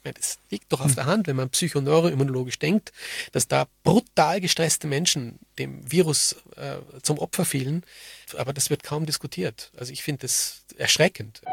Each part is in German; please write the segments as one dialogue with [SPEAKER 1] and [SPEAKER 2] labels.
[SPEAKER 1] Ja, das liegt doch auf der Hand, wenn man psychoneuroimmunologisch denkt, dass da brutal gestresste Menschen dem Virus zum Opfer fielen. Aber das wird kaum diskutiert. Also ich finde das erschreckend.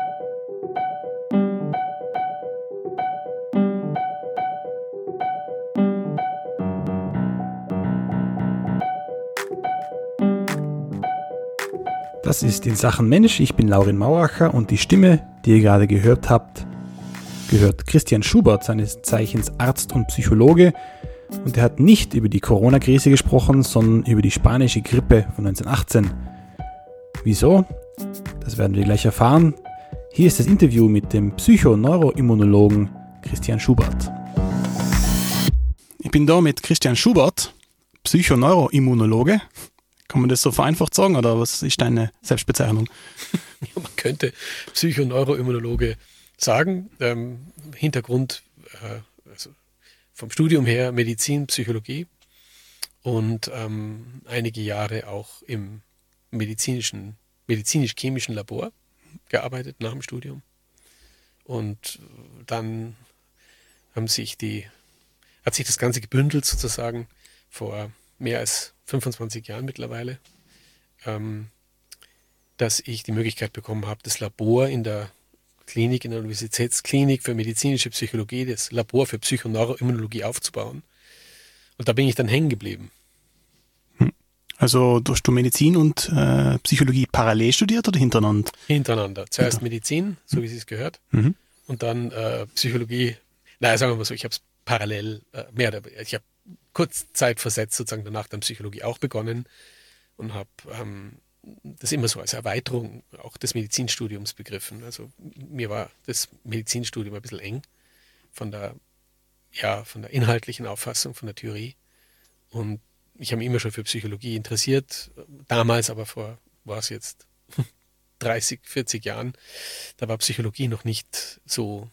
[SPEAKER 2] Das ist in Sachen Mensch. Ich bin Laurin Mauacher und die Stimme, die ihr gerade gehört habt, gehört Christian Schubert, seines Zeichens Arzt und Psychologe. Und er hat nicht über die Corona-Krise gesprochen, sondern über die spanische Grippe von 1918. Wieso? Das werden wir gleich erfahren. Hier ist das Interview mit dem Psychoneuroimmunologen Christian Schubert. Ich bin da mit Christian Schubert, Psychoneuroimmunologe. Kann man das so vereinfacht sagen oder was ist deine Selbstbezeichnung?
[SPEAKER 1] Ja, man könnte Psychoneuroimmunologe sagen. Hintergrund also vom Studium her Medizin, Psychologie und einige Jahre auch im medizinisch-chemischen Labor gearbeitet nach dem Studium. Und dann hat sich das Ganze gebündelt sozusagen vor mehr als 25 Jahren mittlerweile, dass ich die Möglichkeit bekommen habe, das Labor in der Klinik, in der Universitätsklinik für medizinische Psychologie, das Labor für Psychoneuroimmunologie aufzubauen. Und da bin ich dann hängen geblieben.
[SPEAKER 2] Also hast du Medizin und Psychologie parallel studiert oder hintereinander?
[SPEAKER 1] Hintereinander. Zuerst Medizin, so wie es gehört, und dann Psychologie. Naja, sagen wir mal so, ich habe es parallel, ich habe kurz Zeit versetzt sozusagen danach dann Psychologie auch begonnen und habe das immer so als Erweiterung auch des Medizinstudiums begriffen. Also mir war das Medizinstudium ein bisschen eng von der inhaltlichen Auffassung, von der Theorie. Und ich habe mich immer schon für Psychologie interessiert. Damals aber war es jetzt 30, 40 Jahren, da war Psychologie noch nicht so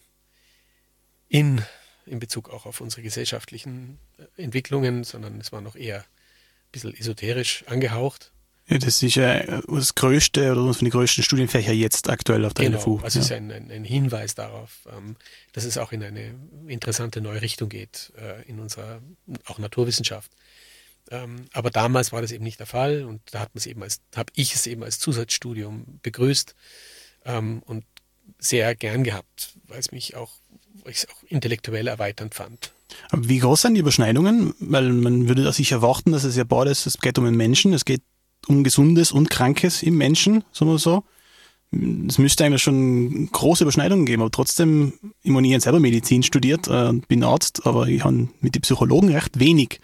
[SPEAKER 1] in Bezug auch auf unsere gesellschaftlichen Entwicklungen, sondern es war noch eher ein bisschen esoterisch angehaucht.
[SPEAKER 2] Ja, das ist ja das größte oder eines von den größten Studienfächer jetzt aktuell auf der LFU.
[SPEAKER 1] Also es ist ein Hinweis darauf, dass es auch in eine interessante neue Richtung geht, in unserer auch Naturwissenschaft. Aber damals war das eben nicht der Fall und da habe ich es eben als Zusatzstudium begrüßt und sehr gern gehabt, weil ich es auch intellektuell erweiternd fand.
[SPEAKER 2] Aber wie groß sind die Überschneidungen? Weil man würde da sicher erwarten, dass es ja beides, es geht um den Menschen, es geht um Gesundes und Krankes im Menschen, sagen wir so. Es müsste eigentlich schon große Überschneidungen geben, aber trotzdem, ich meine, ich habe selber Medizin studiert und bin Arzt, aber ich habe mit den Psychologen recht wenig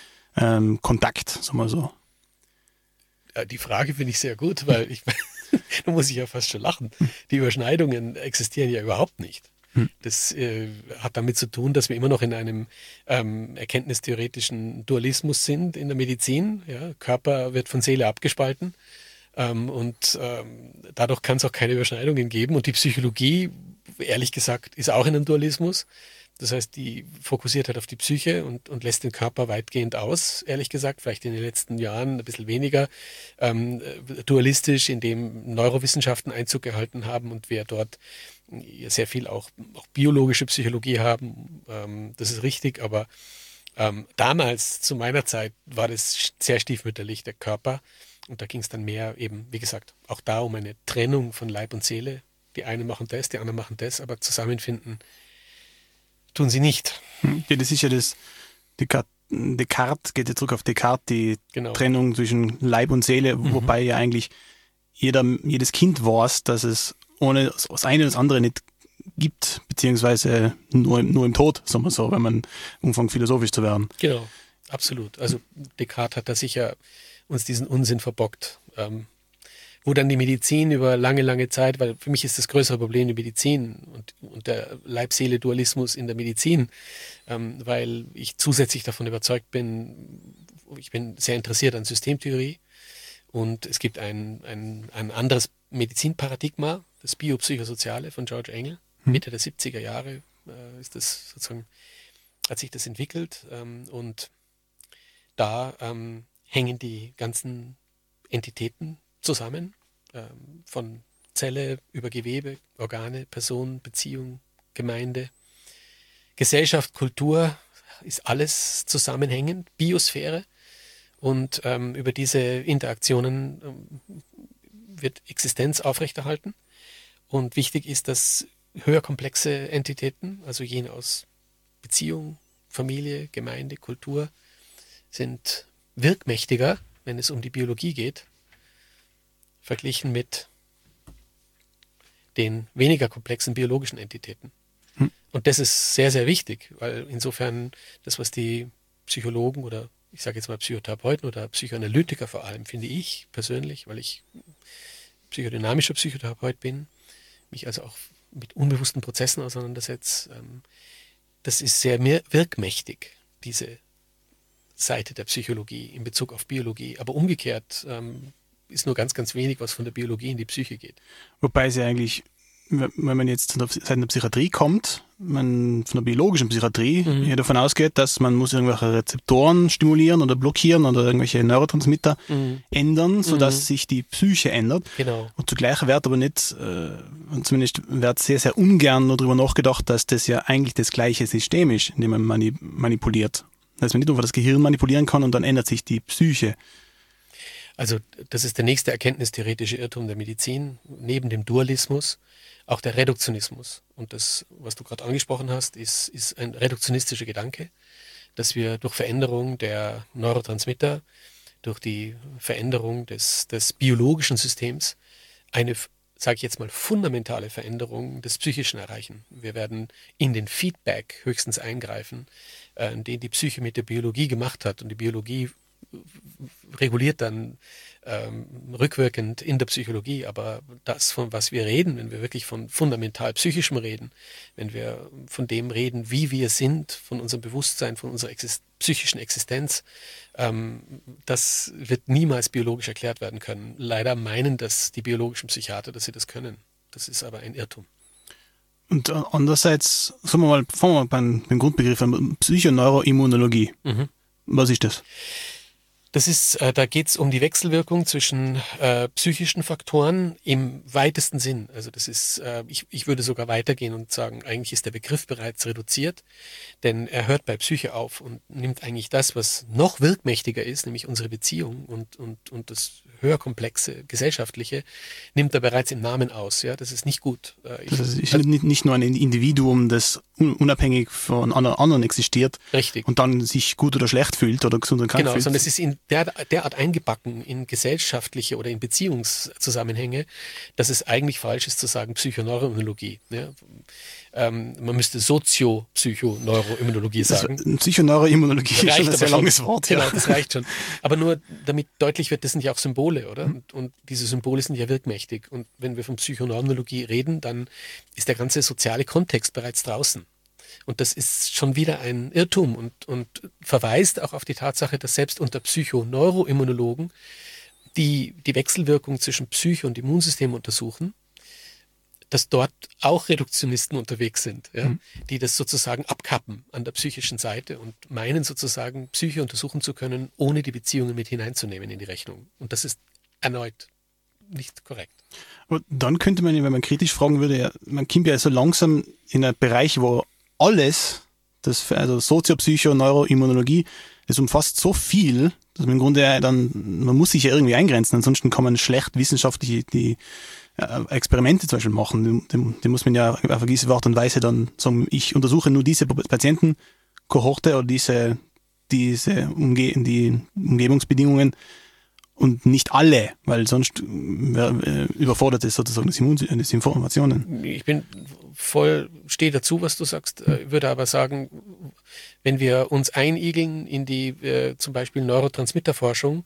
[SPEAKER 2] Kontakt, sagen wir so.
[SPEAKER 1] Ja, die Frage finde ich sehr gut, weil da muss ich ja fast schon lachen. Die Überschneidungen existieren ja überhaupt nicht. Das hat damit zu tun, dass wir immer noch in einem erkenntnistheoretischen Dualismus sind in der Medizin. Ja? Körper wird von Seele abgespalten und dadurch kann es auch keine Überschneidungen geben. Und die Psychologie, ehrlich gesagt, ist auch in einem Dualismus. Das heißt, die fokussiert halt auf die Psyche und lässt den Körper weitgehend aus, ehrlich gesagt, vielleicht in den letzten Jahren ein bisschen weniger dualistisch, indem Neurowissenschaften Einzug gehalten haben und wir dort sehr viel auch biologische Psychologie haben. Das ist richtig, aber damals, zu meiner Zeit, war das sehr stiefmütterlich, der Körper. Und da ging es dann mehr eben, wie gesagt, auch da um eine Trennung von Leib und Seele. Die einen machen das, die anderen machen das, aber zusammenfinden tun sie nicht.
[SPEAKER 2] Ja, das ist ja das Descartes, geht ja zurück auf Descartes, die Trennung zwischen Leib und Seele, wobei ja eigentlich jedes Kind weiß, dass es ohne das eine und das andere nicht gibt, beziehungsweise nur im Tod, sagen wir so, wenn man umfängt, philosophisch zu werden.
[SPEAKER 1] Genau, absolut. Also Descartes hat da sicher uns diesen Unsinn verbockt. Wo dann die Medizin über lange, lange Zeit, weil für mich ist das größere Problem die Medizin und der Leib-Seele-Dualismus in der Medizin, weil ich zusätzlich davon überzeugt bin, ich bin sehr interessiert an Systemtheorie und es gibt ein anderes Medizinparadigma, das Biopsychosoziale von George Engel. Mitte der 70er Jahre ist das sozusagen, hat sich das entwickelt und da hängen die ganzen Entitäten zusammen, von Zelle über Gewebe, Organe, Person, Beziehung, Gemeinde, Gesellschaft, Kultur ist alles zusammenhängend, Biosphäre. Und über diese Interaktionen wird Existenz aufrechterhalten. Und wichtig ist, dass höher komplexe Entitäten, also jene aus Beziehung, Familie, Gemeinde, Kultur, sind wirkmächtiger, wenn es um die Biologie geht, verglichen mit den weniger komplexen biologischen Entitäten. Und das ist sehr, sehr wichtig, weil insofern das, was die Psychologen oder ich sage jetzt mal Psychotherapeuten oder Psychoanalytiker vor allem, finde ich persönlich, weil ich psychodynamischer Psychotherapeut bin, mich also auch mit unbewussten Prozessen auseinandersetze, das ist sehr wirkmächtig, diese Seite der Psychologie in Bezug auf Biologie. Aber umgekehrt ist nur ganz, ganz wenig, was von der Biologie in die Psyche geht.
[SPEAKER 2] Wobei sie eigentlich, wenn man jetzt von der Psychiatrie kommt, man von der biologischen Psychiatrie hier davon ausgeht, dass man muss irgendwelche Rezeptoren stimulieren oder blockieren oder irgendwelche Neurotransmitter ändern, sodass sich die Psyche ändert.
[SPEAKER 1] Genau.
[SPEAKER 2] Und zugleich wird aber nicht, zumindest wird sehr, sehr ungern nur darüber nachgedacht, dass das ja eigentlich das gleiche System ist, in dem man manipuliert. Dass man nicht einfach das Gehirn manipulieren kann und dann ändert sich die Psyche.
[SPEAKER 1] Also das ist der nächste erkenntnistheoretische Irrtum der Medizin, neben dem Dualismus auch der Reduktionismus. Und das, was du gerade angesprochen hast, ist ein reduktionistischer Gedanke, dass wir durch Veränderung der Neurotransmitter, durch die Veränderung des biologischen Systems eine, sage ich jetzt mal, fundamentale Veränderung des Psychischen erreichen. Wir werden in den Feedback höchstens eingreifen, den die Psyche mit der Biologie gemacht hat. Und die Biologie reguliert dann rückwirkend in der Psychologie, aber das, von was wir reden, wenn wir wirklich von fundamental Psychischem reden, wenn wir von dem reden, wie wir sind, von unserem Bewusstsein, von unserer psychischen Existenz, das wird niemals biologisch erklärt werden können. Leider meinen das die biologischen Psychiater, dass sie das können. Das ist aber ein Irrtum.
[SPEAKER 2] Und andererseits, fangen wir mal beim Grundbegriff an, Psychoneuroimmunologie. Was ist das?
[SPEAKER 1] Das ist, da geht es um die Wechselwirkung zwischen psychischen Faktoren im weitesten Sinn. Also das ist, ich würde sogar weitergehen und sagen, eigentlich ist der Begriff bereits reduziert, denn er hört bei Psyche auf und nimmt eigentlich das, was noch wirkmächtiger ist, nämlich unsere Beziehung und das höher komplexe gesellschaftliche, nimmt er bereits im Namen aus. Ja, das ist nicht gut.
[SPEAKER 2] Das ist nicht nur ein Individuum, das unabhängig von anderen existiert.
[SPEAKER 1] Richtig.
[SPEAKER 2] Und dann sich gut oder schlecht fühlt oder gesund oder krank fühlt.
[SPEAKER 1] Genau, sondern es ist in derart eingebacken in gesellschaftliche oder in Beziehungszusammenhänge, dass es eigentlich falsch ist zu sagen Psychoneuroimmunologie. Ja? Man müsste Soziopsychoneuroimmunologie sagen.
[SPEAKER 2] Psychoneuroimmunologie ist schon ein sehr langes Wort.
[SPEAKER 1] Genau, das reicht schon. Aber nur damit deutlich wird, das sind ja auch Symbole, oder? Und diese Symbole sind ja wirkmächtig. Und wenn wir von Psychoneuroimmunologie reden, dann ist der ganze soziale Kontext bereits draußen. Und das ist schon wieder ein Irrtum und verweist auch auf die Tatsache, dass selbst unter Psychoneuroimmunologen die Wechselwirkung zwischen Psyche und Immunsystem untersuchen, dass dort auch Reduktionisten unterwegs sind, ja, die das sozusagen abkappen an der psychischen Seite und meinen sozusagen Psyche untersuchen zu können, ohne die Beziehungen mit hineinzunehmen in die Rechnung. Und das ist erneut nicht korrekt.
[SPEAKER 2] Und dann könnte man, wenn man kritisch fragen würde, ja, man kommt ja so langsam in einen Bereich, wo alles, also Soziopsycho, Neuroimmunologie, das umfasst so viel, dass man im Grunde man muss sich ja irgendwie eingrenzen, ansonsten kann man schlecht wissenschaftliche die Experimente zum Beispiel machen. Die muss man ja auf eine gewisse Art und Weise dann sagen, ich untersuche nur diese Patientenkohorte oder die Umgebungsbedingungen und nicht alle, weil sonst überfordert es sozusagen das Informationen.
[SPEAKER 1] Ich stehe dazu, was du sagst, würde aber sagen, wenn wir uns einigeln in die zum Beispiel Neurotransmitterforschung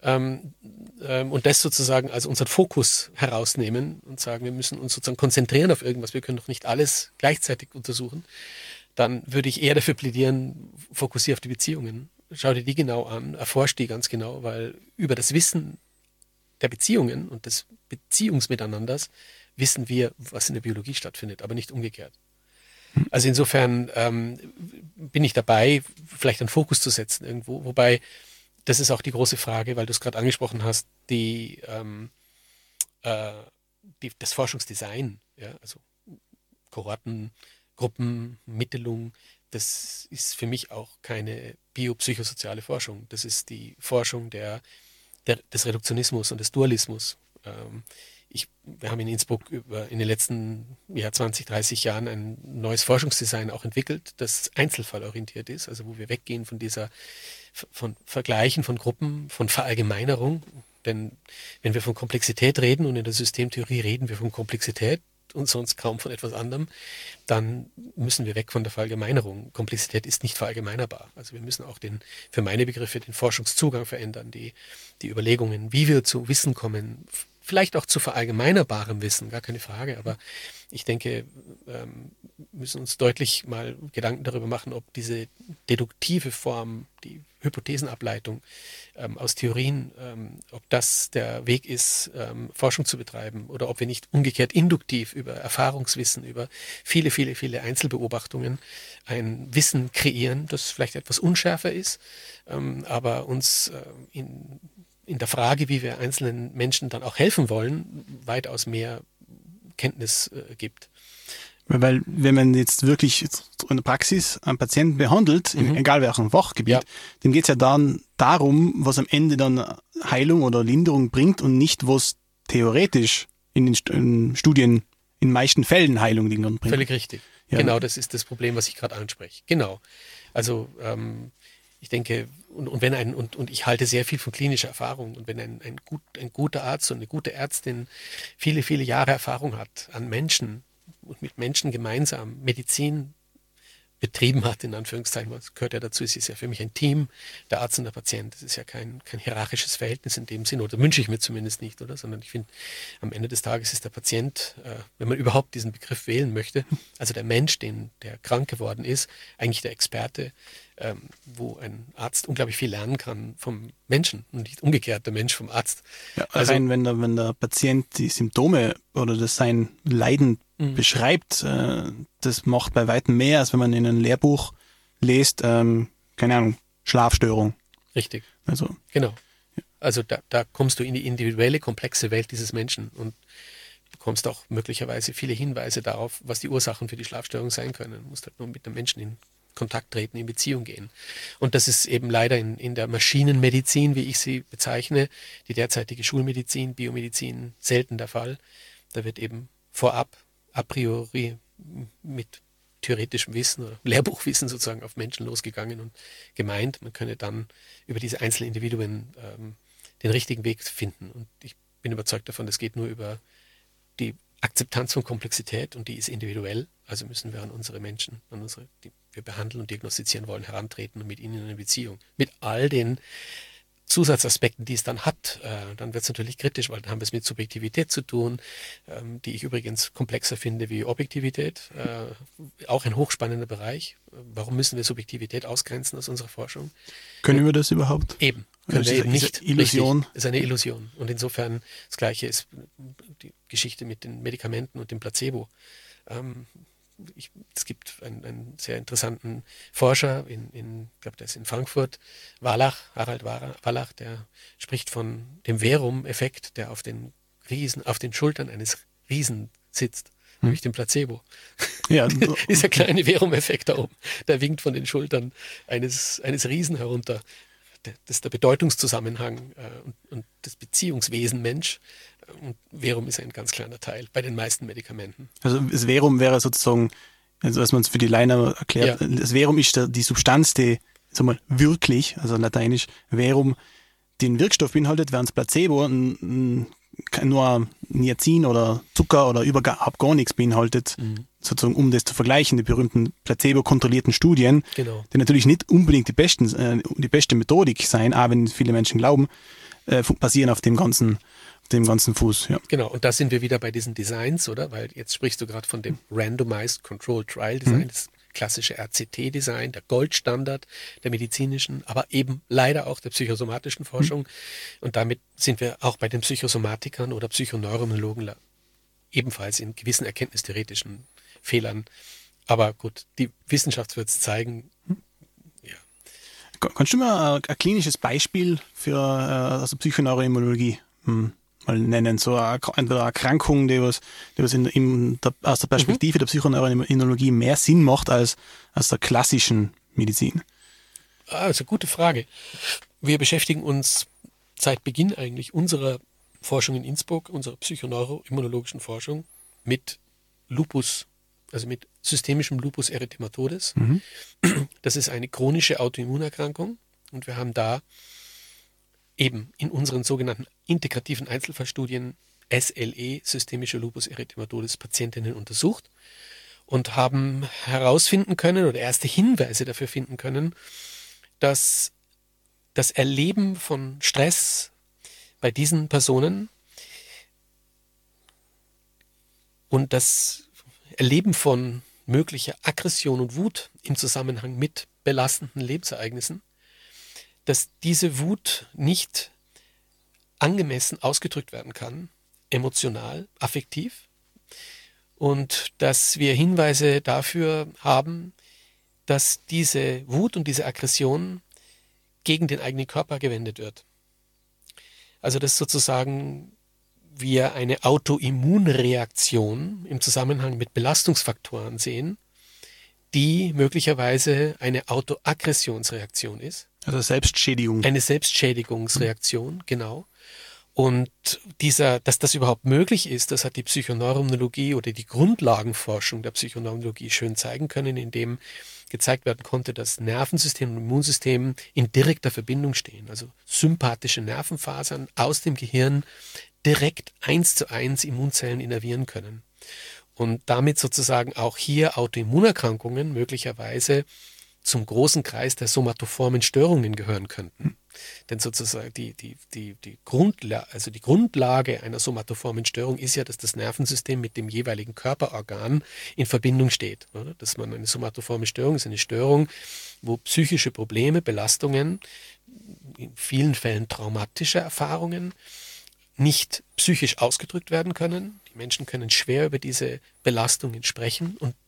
[SPEAKER 1] und das sozusagen als unseren Fokus herausnehmen und sagen, wir müssen uns sozusagen konzentrieren auf irgendwas, wir können doch nicht alles gleichzeitig untersuchen, dann würde ich eher dafür plädieren, fokussiere auf die Beziehungen. Schau dir die genau an, erforsch die ganz genau, weil über das Wissen der Beziehungen und des Beziehungsmiteinanders wissen wir, was in der Biologie stattfindet, aber nicht umgekehrt. Also insofern bin ich dabei, vielleicht einen Fokus zu setzen irgendwo, wobei das ist auch die große Frage, weil du es gerade angesprochen hast, das Forschungsdesign, ja, also Kohorten, Gruppenmittelung, das ist für mich auch keine biopsychosoziale Forschung. Das ist die Forschung des Reduktionismus und des Dualismus. Wir haben in Innsbruck in den letzten 20, 30 Jahren ein neues Forschungsdesign auch entwickelt, das einzelfallorientiert ist, also wo wir weggehen von Vergleichen von Gruppen, von Verallgemeinerung. Denn wenn wir von Komplexität reden und in der Systemtheorie reden wir von Komplexität und sonst kaum von etwas anderem, dann müssen wir weg von der Verallgemeinerung. Komplexität ist nicht verallgemeinerbar. Also wir müssen auch für meine Begriffe den Forschungszugang verändern, die Überlegungen, wie wir zu Wissen kommen, vielleicht auch zu verallgemeinerbarem Wissen, gar keine Frage, aber ich denke, wir müssen uns deutlich mal Gedanken darüber machen, ob diese deduktive Form, die Hypothesenableitung aus Theorien, ob das der Weg ist, Forschung zu betreiben oder ob wir nicht umgekehrt induktiv über Erfahrungswissen, über viele, viele, viele Einzelbeobachtungen ein Wissen kreieren, das vielleicht etwas unschärfer ist, aber uns in der Frage, wie wir einzelnen Menschen dann auch helfen wollen, weitaus mehr Kenntnis gibt.
[SPEAKER 2] Weil wenn man jetzt wirklich in der Praxis einen Patienten behandelt, egal welchem Fachgebiet, dem geht es ja dann darum, was am Ende dann Heilung oder Linderung bringt und nicht, was theoretisch in den Studien in meisten Fällen Heilung bringt.
[SPEAKER 1] Völlig richtig. Ja. Genau, das ist das Problem, was ich gerade anspreche. Genau. Also ich denke, und ich halte sehr viel von klinischer Erfahrung. Und wenn ein guter Arzt und eine gute Ärztin viele, viele Jahre Erfahrung hat an Menschen und mit Menschen gemeinsam Medizin betrieben hat, in Anführungszeichen, was gehört ja dazu, es ist ja für mich ein Team, der Arzt und der Patient. Das ist ja kein hierarchisches Verhältnis in dem Sinn, oder wünsche ich mir zumindest nicht, oder? Sondern ich finde, am Ende des Tages ist der Patient, wenn man überhaupt diesen Begriff wählen möchte, also der Mensch, der krank geworden ist, eigentlich der Experte, wo ein Arzt unglaublich viel lernen kann vom Menschen und nicht umgekehrt der Mensch vom Arzt.
[SPEAKER 2] Ja, also rein, wenn der Patient die Symptome oder sein Leiden beschreibt, das macht bei weitem mehr, als wenn man in einem Lehrbuch liest, keine Ahnung, Schlafstörung.
[SPEAKER 1] Richtig.
[SPEAKER 2] Also
[SPEAKER 1] genau. Ja. Also da kommst du in die individuelle, komplexe Welt dieses Menschen und bekommst auch möglicherweise viele Hinweise darauf, was die Ursachen für die Schlafstörung sein können. Du musst halt nur mit dem Menschen in Kontakt treten, in Beziehung gehen. Und das ist eben leider in der Maschinenmedizin, wie ich sie bezeichne, die derzeitige Schulmedizin, Biomedizin, selten der Fall. Da wird eben vorab, a priori mit theoretischem Wissen oder Lehrbuchwissen sozusagen auf Menschen losgegangen und gemeint, man könne dann über diese einzelnen Individuen den richtigen Weg finden. Und ich bin überzeugt davon, das geht nur über die Akzeptanz von Komplexität und die ist individuell. Also müssen wir an unsere Menschen, die wir behandeln und diagnostizieren wollen, herantreten und mit ihnen in eine Beziehung. Mit all den Zusatzaspekten, die es dann hat, dann wird es natürlich kritisch, weil dann haben wir es mit Subjektivität zu tun, die ich übrigens komplexer finde wie Objektivität. Auch ein hochspannender Bereich. Warum müssen wir Subjektivität ausgrenzen aus unserer Forschung?
[SPEAKER 2] Können wir das überhaupt?
[SPEAKER 1] Eben. Können wir eben nicht.
[SPEAKER 2] Illusion.
[SPEAKER 1] Richtig, ist eine Illusion. Und insofern das Gleiche ist die Geschichte mit den Medikamenten und dem Placebo. Es gibt einen sehr interessanten Forscher, ich glaube, der ist in Frankfurt, Harald Wallach, der spricht von dem Verum-Effekt, der auf den Schultern eines Riesen sitzt, nämlich dem Placebo. Ja. Dieser kleine Verum-Effekt da oben, der winkt von den Schultern eines Riesen herunter. Das ist der Bedeutungszusammenhang und das Beziehungswesen Mensch. Und Verum ist ein ganz kleiner Teil bei den meisten Medikamenten.
[SPEAKER 2] Also das Verum wäre sozusagen, also was man es für die Lainer erklärt, das Verum ist die Substanz, die wirklich, also lateinisch Verum, den Wirkstoff beinhaltet, während das Placebo nur Niacin oder Zucker oder überhaupt gar nichts beinhaltet, sozusagen, um das zu vergleichen, die berühmten placebo-kontrollierten Studien,
[SPEAKER 1] genau,
[SPEAKER 2] die natürlich nicht unbedingt die beste Methodik sein, auch wenn viele Menschen glauben, basieren auf dem ganzen Fuß. Ja.
[SPEAKER 1] Genau, und da sind wir wieder bei diesen Designs, oder? Weil jetzt sprichst du gerade von dem Randomized Controlled Trial Design, das klassische RCT-Design, der Goldstandard der medizinischen, aber eben leider auch der psychosomatischen Forschung. Und damit sind wir auch bei den Psychosomatikern oder Psychoneuroimmunologen ebenfalls in gewissen erkenntnistheoretischen Fehlern. Aber gut, die Wissenschaft wird es zeigen. Ja.
[SPEAKER 2] Kannst du mir ein klinisches Beispiel für Psychoneuroimmunologie mal nennen, so eine Erkrankung, die was aus der Perspektive der Psychoneuroimmunologie mehr Sinn macht als aus der klassischen Medizin?
[SPEAKER 1] Also gute Frage. Wir beschäftigen uns seit Beginn eigentlich unserer Forschung in Innsbruck, unserer psychoneuroimmunologischen Forschung, mit Lupus, also mit systemischem Lupus erythematodes. Das ist eine chronische Autoimmunerkrankung und wir haben da eben in unseren sogenannten integrativen Einzelfallstudien SLE, systemische Lupus erythematodes, Patientinnen untersucht und haben herausfinden können oder erste Hinweise dafür finden können, dass das Erleben von Stress bei diesen Personen und das Erleben von möglicher Aggression und Wut im Zusammenhang mit belastenden Lebensereignissen, dass diese Wut nicht angemessen ausgedrückt werden kann, emotional, affektiv, und dass wir Hinweise dafür haben, dass diese Wut und diese Aggression gegen den eigenen Körper gewendet wird. Also dass sozusagen wir eine Autoimmunreaktion im Zusammenhang mit Belastungsfaktoren sehen, die möglicherweise eine Autoaggressionsreaktion ist.
[SPEAKER 2] Also Selbstschädigung.
[SPEAKER 1] Eine Selbstschädigungsreaktion, genau. Und dass das überhaupt möglich ist, das hat die Psychoneuroimmunologie oder die Grundlagenforschung der Psychoneuroimmunologie schön zeigen können, indem gezeigt werden konnte, dass Nervensystem und Immunsystem in direkter Verbindung stehen. Also sympathische Nervenfasern aus dem Gehirn direkt 1:1 Immunzellen innervieren können. Und damit sozusagen auch hier Autoimmunerkrankungen möglicherweise zum großen Kreis der somatoformen Störungen gehören könnten. Denn sozusagen die Grundlage einer somatoformen Störung ist ja, dass das Nervensystem mit dem jeweiligen Körperorgan in Verbindung steht. Oder? Dass man eine somatoforme Störung ist eine Störung, wo psychische Probleme, Belastungen, in vielen Fällen traumatische Erfahrungen, nicht psychisch ausgedrückt werden können. Die Menschen können schwer über diese Belastungen sprechen und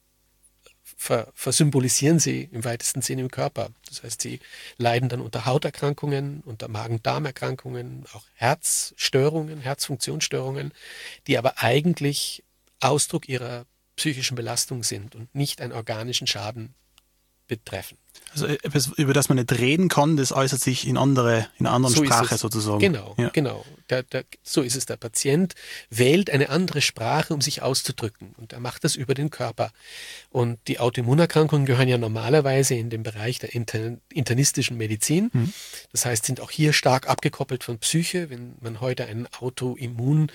[SPEAKER 1] versymbolisieren sie im weitesten Sinne im Körper. Das heißt, sie leiden dann unter Hauterkrankungen, unter Magen-Darm-Erkrankungen, auch Herzstörungen, Herzfunktionsstörungen, die aber eigentlich Ausdruck ihrer psychischen Belastung sind und nicht einen organischen Schaden betreffen.
[SPEAKER 2] Also etwas, über das man nicht reden kann, das äußert sich in einer anderen Sprache sozusagen.
[SPEAKER 1] Genau, ja. Genau. So ist es. Der Patient wählt eine andere Sprache, um sich auszudrücken. Und er macht das über den Körper. Und die Autoimmunerkrankungen gehören ja normalerweise in den Bereich der internistischen Medizin. Das heißt, sind auch hier stark abgekoppelt von Psyche. Wenn man heute einen Autoimmunarzt,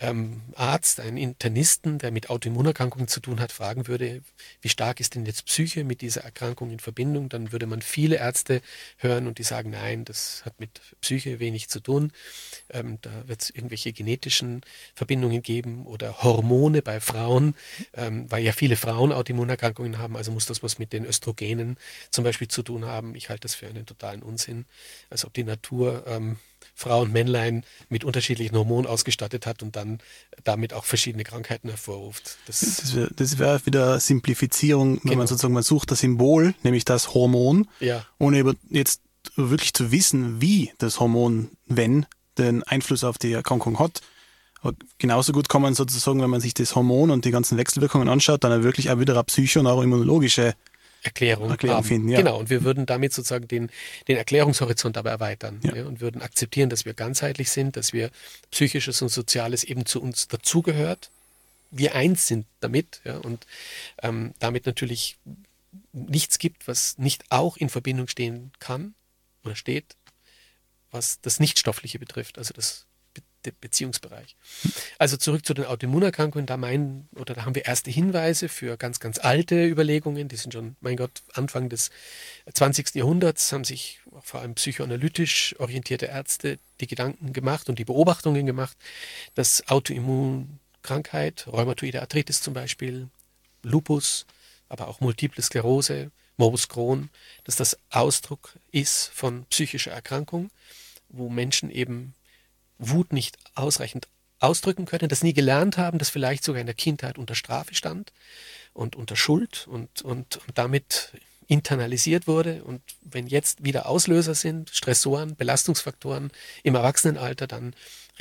[SPEAKER 1] einen Internisten, der mit Autoimmunerkrankungen zu tun hat, fragen würde, wie stark ist denn jetzt Psyche mit dieser Erkrankung in Verbindung, dann würde man viele Ärzte hören und die sagen, nein, das hat mit Psyche wenig zu tun. Da wird es irgendwelche genetischen Verbindungen geben oder Hormone bei Frauen, weil ja viele Frauen Autoimmunerkrankungen haben, also muss das was mit den Östrogenen zum Beispiel zu tun haben. Ich halte das für einen totalen Unsinn, als ob die Natur Frau und Männlein mit unterschiedlichen Hormonen ausgestattet hat und dann damit auch verschiedene Krankheiten hervorruft.
[SPEAKER 2] Das wäre wieder Simplifizierung, wenn man sozusagen, man sucht das Symbol, nämlich das Hormon, ohne jetzt wirklich zu wissen, wie das Hormon, wenn, den Einfluss auf die Erkrankung hat. Aber genauso gut kann man sozusagen, wenn man sich das Hormon und die ganzen Wechselwirkungen anschaut, dann wirklich auch wieder eine psychoneuroimmunologische Erklärung finden. Ja.
[SPEAKER 1] Genau, und wir würden damit sozusagen den Erklärungshorizont aber erweitern und würden akzeptieren, dass wir ganzheitlich sind, dass wir Psychisches und Soziales eben zu uns dazugehört, wir eins sind damit und damit natürlich nichts gibt, was nicht auch in Verbindung stehen kann oder steht, was das Nichtstoffliche betrifft, also der Beziehungsbereich. Also zurück zu den Autoimmunerkrankungen, da haben wir erste Hinweise für ganz, ganz alte Überlegungen, die sind schon, mein Gott, Anfang des 20. Jahrhunderts haben sich vor allem psychoanalytisch orientierte Ärzte die Gedanken gemacht und die Beobachtungen gemacht, dass Autoimmunkrankheit, rheumatoide Arthritis zum Beispiel, Lupus, aber auch Multiple Sklerose, Morbus Crohn, dass das Ausdruck ist von psychischer Erkrankung, wo Menschen eben Wut nicht ausreichend ausdrücken können, das nie gelernt haben, das vielleicht sogar in der Kindheit unter Strafe stand und unter Schuld und damit internalisiert wurde. Und wenn jetzt wieder Auslöser sind, Stressoren, Belastungsfaktoren im Erwachsenenalter, dann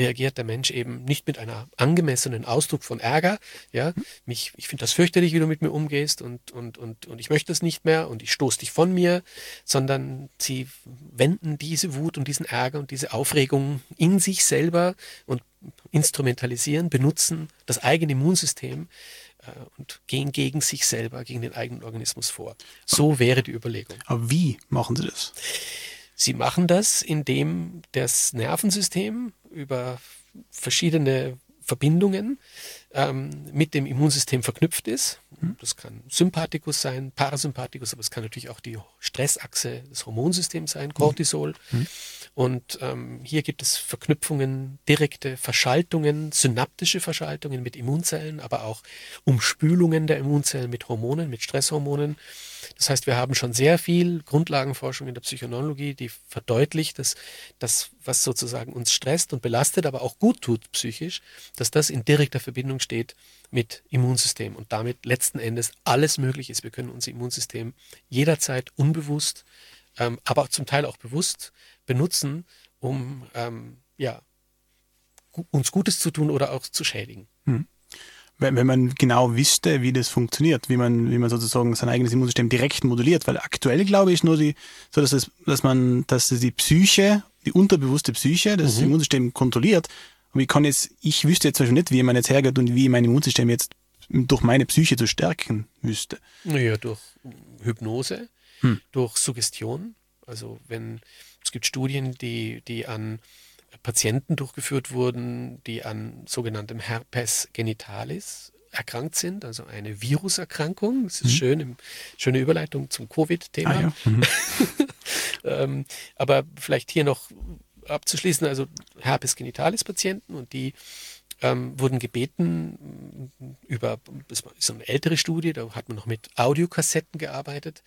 [SPEAKER 1] reagiert der Mensch eben nicht mit einer angemessenen Ausdruck von Ärger. Ja, ich finde das fürchterlich, wie du mit mir umgehst und ich möchte das nicht mehr und ich stoße dich von mir, sondern sie wenden diese Wut und diesen Ärger und diese Aufregung in sich selber und instrumentalisieren, benutzen das eigene Immunsystem und gehen gegen sich selber, gegen den eigenen Organismus vor. So wäre die Überlegung.
[SPEAKER 2] Aber wie machen Sie das?
[SPEAKER 1] Sie machen das, indem das Nervensystem über verschiedene Verbindungen mit dem Immunsystem verknüpft ist. Das kann Sympathikus sein, Parasympathikus, aber es kann natürlich auch die Stressachse des Hormonsystems sein, Cortisol. Und hier gibt es Verknüpfungen, direkte Verschaltungen, synaptische Verschaltungen mit Immunzellen, aber auch Umspülungen der Immunzellen mit Hormonen, mit Stresshormonen. Das heißt, wir haben schon sehr viel Grundlagenforschung in der Psychoneurologie, die verdeutlicht, dass das, was sozusagen uns stresst und belastet, aber auch gut tut psychisch, dass das in direkter Verbindung steht mit Immunsystem und damit letzten Endes alles möglich ist. Wir können unser Immunsystem jederzeit unbewusst, aber zum Teil auch bewusst benutzen, um uns Gutes zu tun oder auch zu schädigen.
[SPEAKER 2] Wenn man genau wüsste, wie das funktioniert, wie man sozusagen sein eigenes Immunsystem direkt moduliert, weil aktuell glaube ich nur dass die Psyche, die unterbewusste Psyche, das Immunsystem kontrolliert. Und ich wüsste jetzt zum Beispiel nicht, wie man jetzt hergeht und wie mein Immunsystem jetzt durch meine Psyche zu stärken wüsste.
[SPEAKER 1] Naja, durch Hypnose, durch Suggestion. Also es gibt Studien, die an Patienten durchgeführt wurden, die an sogenanntem Herpes genitalis erkrankt sind, also eine Viruserkrankung. Das ist schöne Überleitung zum Covid-Thema. Aber vielleicht hier noch abzuschließen, also Herpes genitalis Patienten und die wurden gebeten das ist so eine ältere Studie, da hat man noch mit Audiokassetten gearbeitet.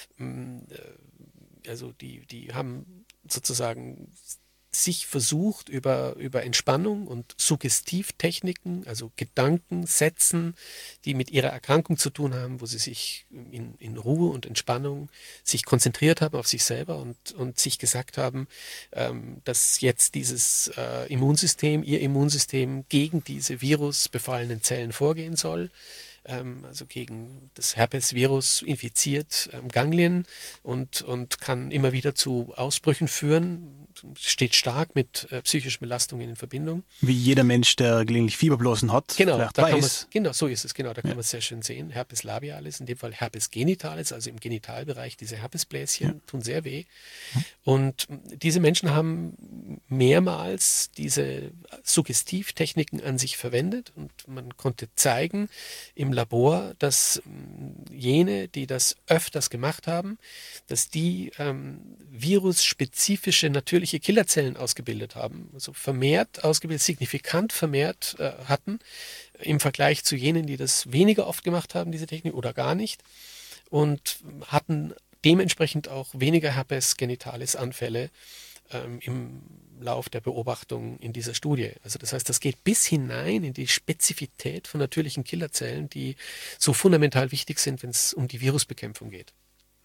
[SPEAKER 1] Also die haben sozusagen sich versucht, über Entspannung und Suggestivtechniken, also Gedanken, Sätzen, die mit ihrer Erkrankung zu tun haben, wo sie sich in Ruhe und Entspannung sich konzentriert haben auf sich selber und sich gesagt haben, dass jetzt dieses ihr Immunsystem gegen diese virusbefallenen Zellen vorgehen soll. Also gegen das Herpesvirus infiziert Ganglien und kann immer wieder zu Ausbrüchen führen, steht stark mit psychischen Belastungen in Verbindung.
[SPEAKER 2] Wie jeder Mensch, der gelegentlich Fieberblasen hat,
[SPEAKER 1] genau, so ist es, genau, da kann man es sehr schön sehen. Herpes labialis, in dem Fall Herpes genitalis, also im Genitalbereich, diese Herpesbläschen tun sehr weh. Und diese Menschen haben mehrmals diese Suggestivtechniken an sich verwendet und man konnte zeigen im Labor, dass jene, die das öfters gemacht haben, dass die virusspezifische natürliche Killerzellen ausgebildet haben, also vermehrt ausgebildet, signifikant vermehrt hatten im Vergleich zu jenen, die das weniger oft gemacht haben, diese Technik, oder gar nicht, und hatten dementsprechend auch weniger Herpes genitalis Anfälle im Lauf der Beobachtung in dieser Studie. Also das heißt, das geht bis hinein in die Spezifität von natürlichen Killerzellen, die so fundamental wichtig sind, wenn es um die Virusbekämpfung geht.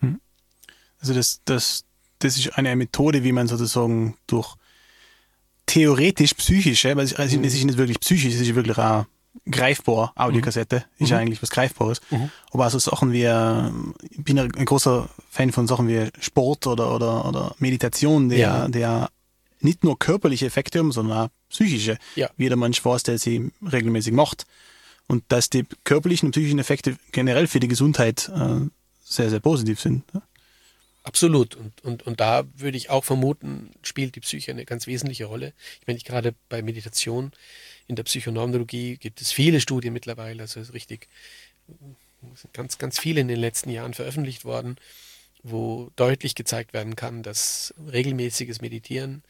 [SPEAKER 2] Also das ist eine Methode, wie man sozusagen durch theoretisch psychische, weil es ist nicht wirklich psychisch, es ist wirklich auch greifbar, Audiokassette, ist ja eigentlich was Greifbares. Aber also Sachen wie, ich bin ein großer Fan von Sachen wie Sport oder Meditation, der nicht nur körperliche Effekte haben, sondern auch psychische. Ja. Wie der Mensch weiß, der sie regelmäßig macht. Und dass die körperlichen und psychischen Effekte generell für die Gesundheit sehr, sehr positiv sind. Ja?
[SPEAKER 1] Absolut. Und da würde ich auch vermuten, spielt die Psyche eine ganz wesentliche Rolle. Ich meine, gerade bei Meditation in der Psychoneurologie gibt es viele Studien mittlerweile, also richtig ganz, ganz viele in den letzten Jahren veröffentlicht worden, wo deutlich gezeigt werden kann, dass regelmäßiges Meditieren,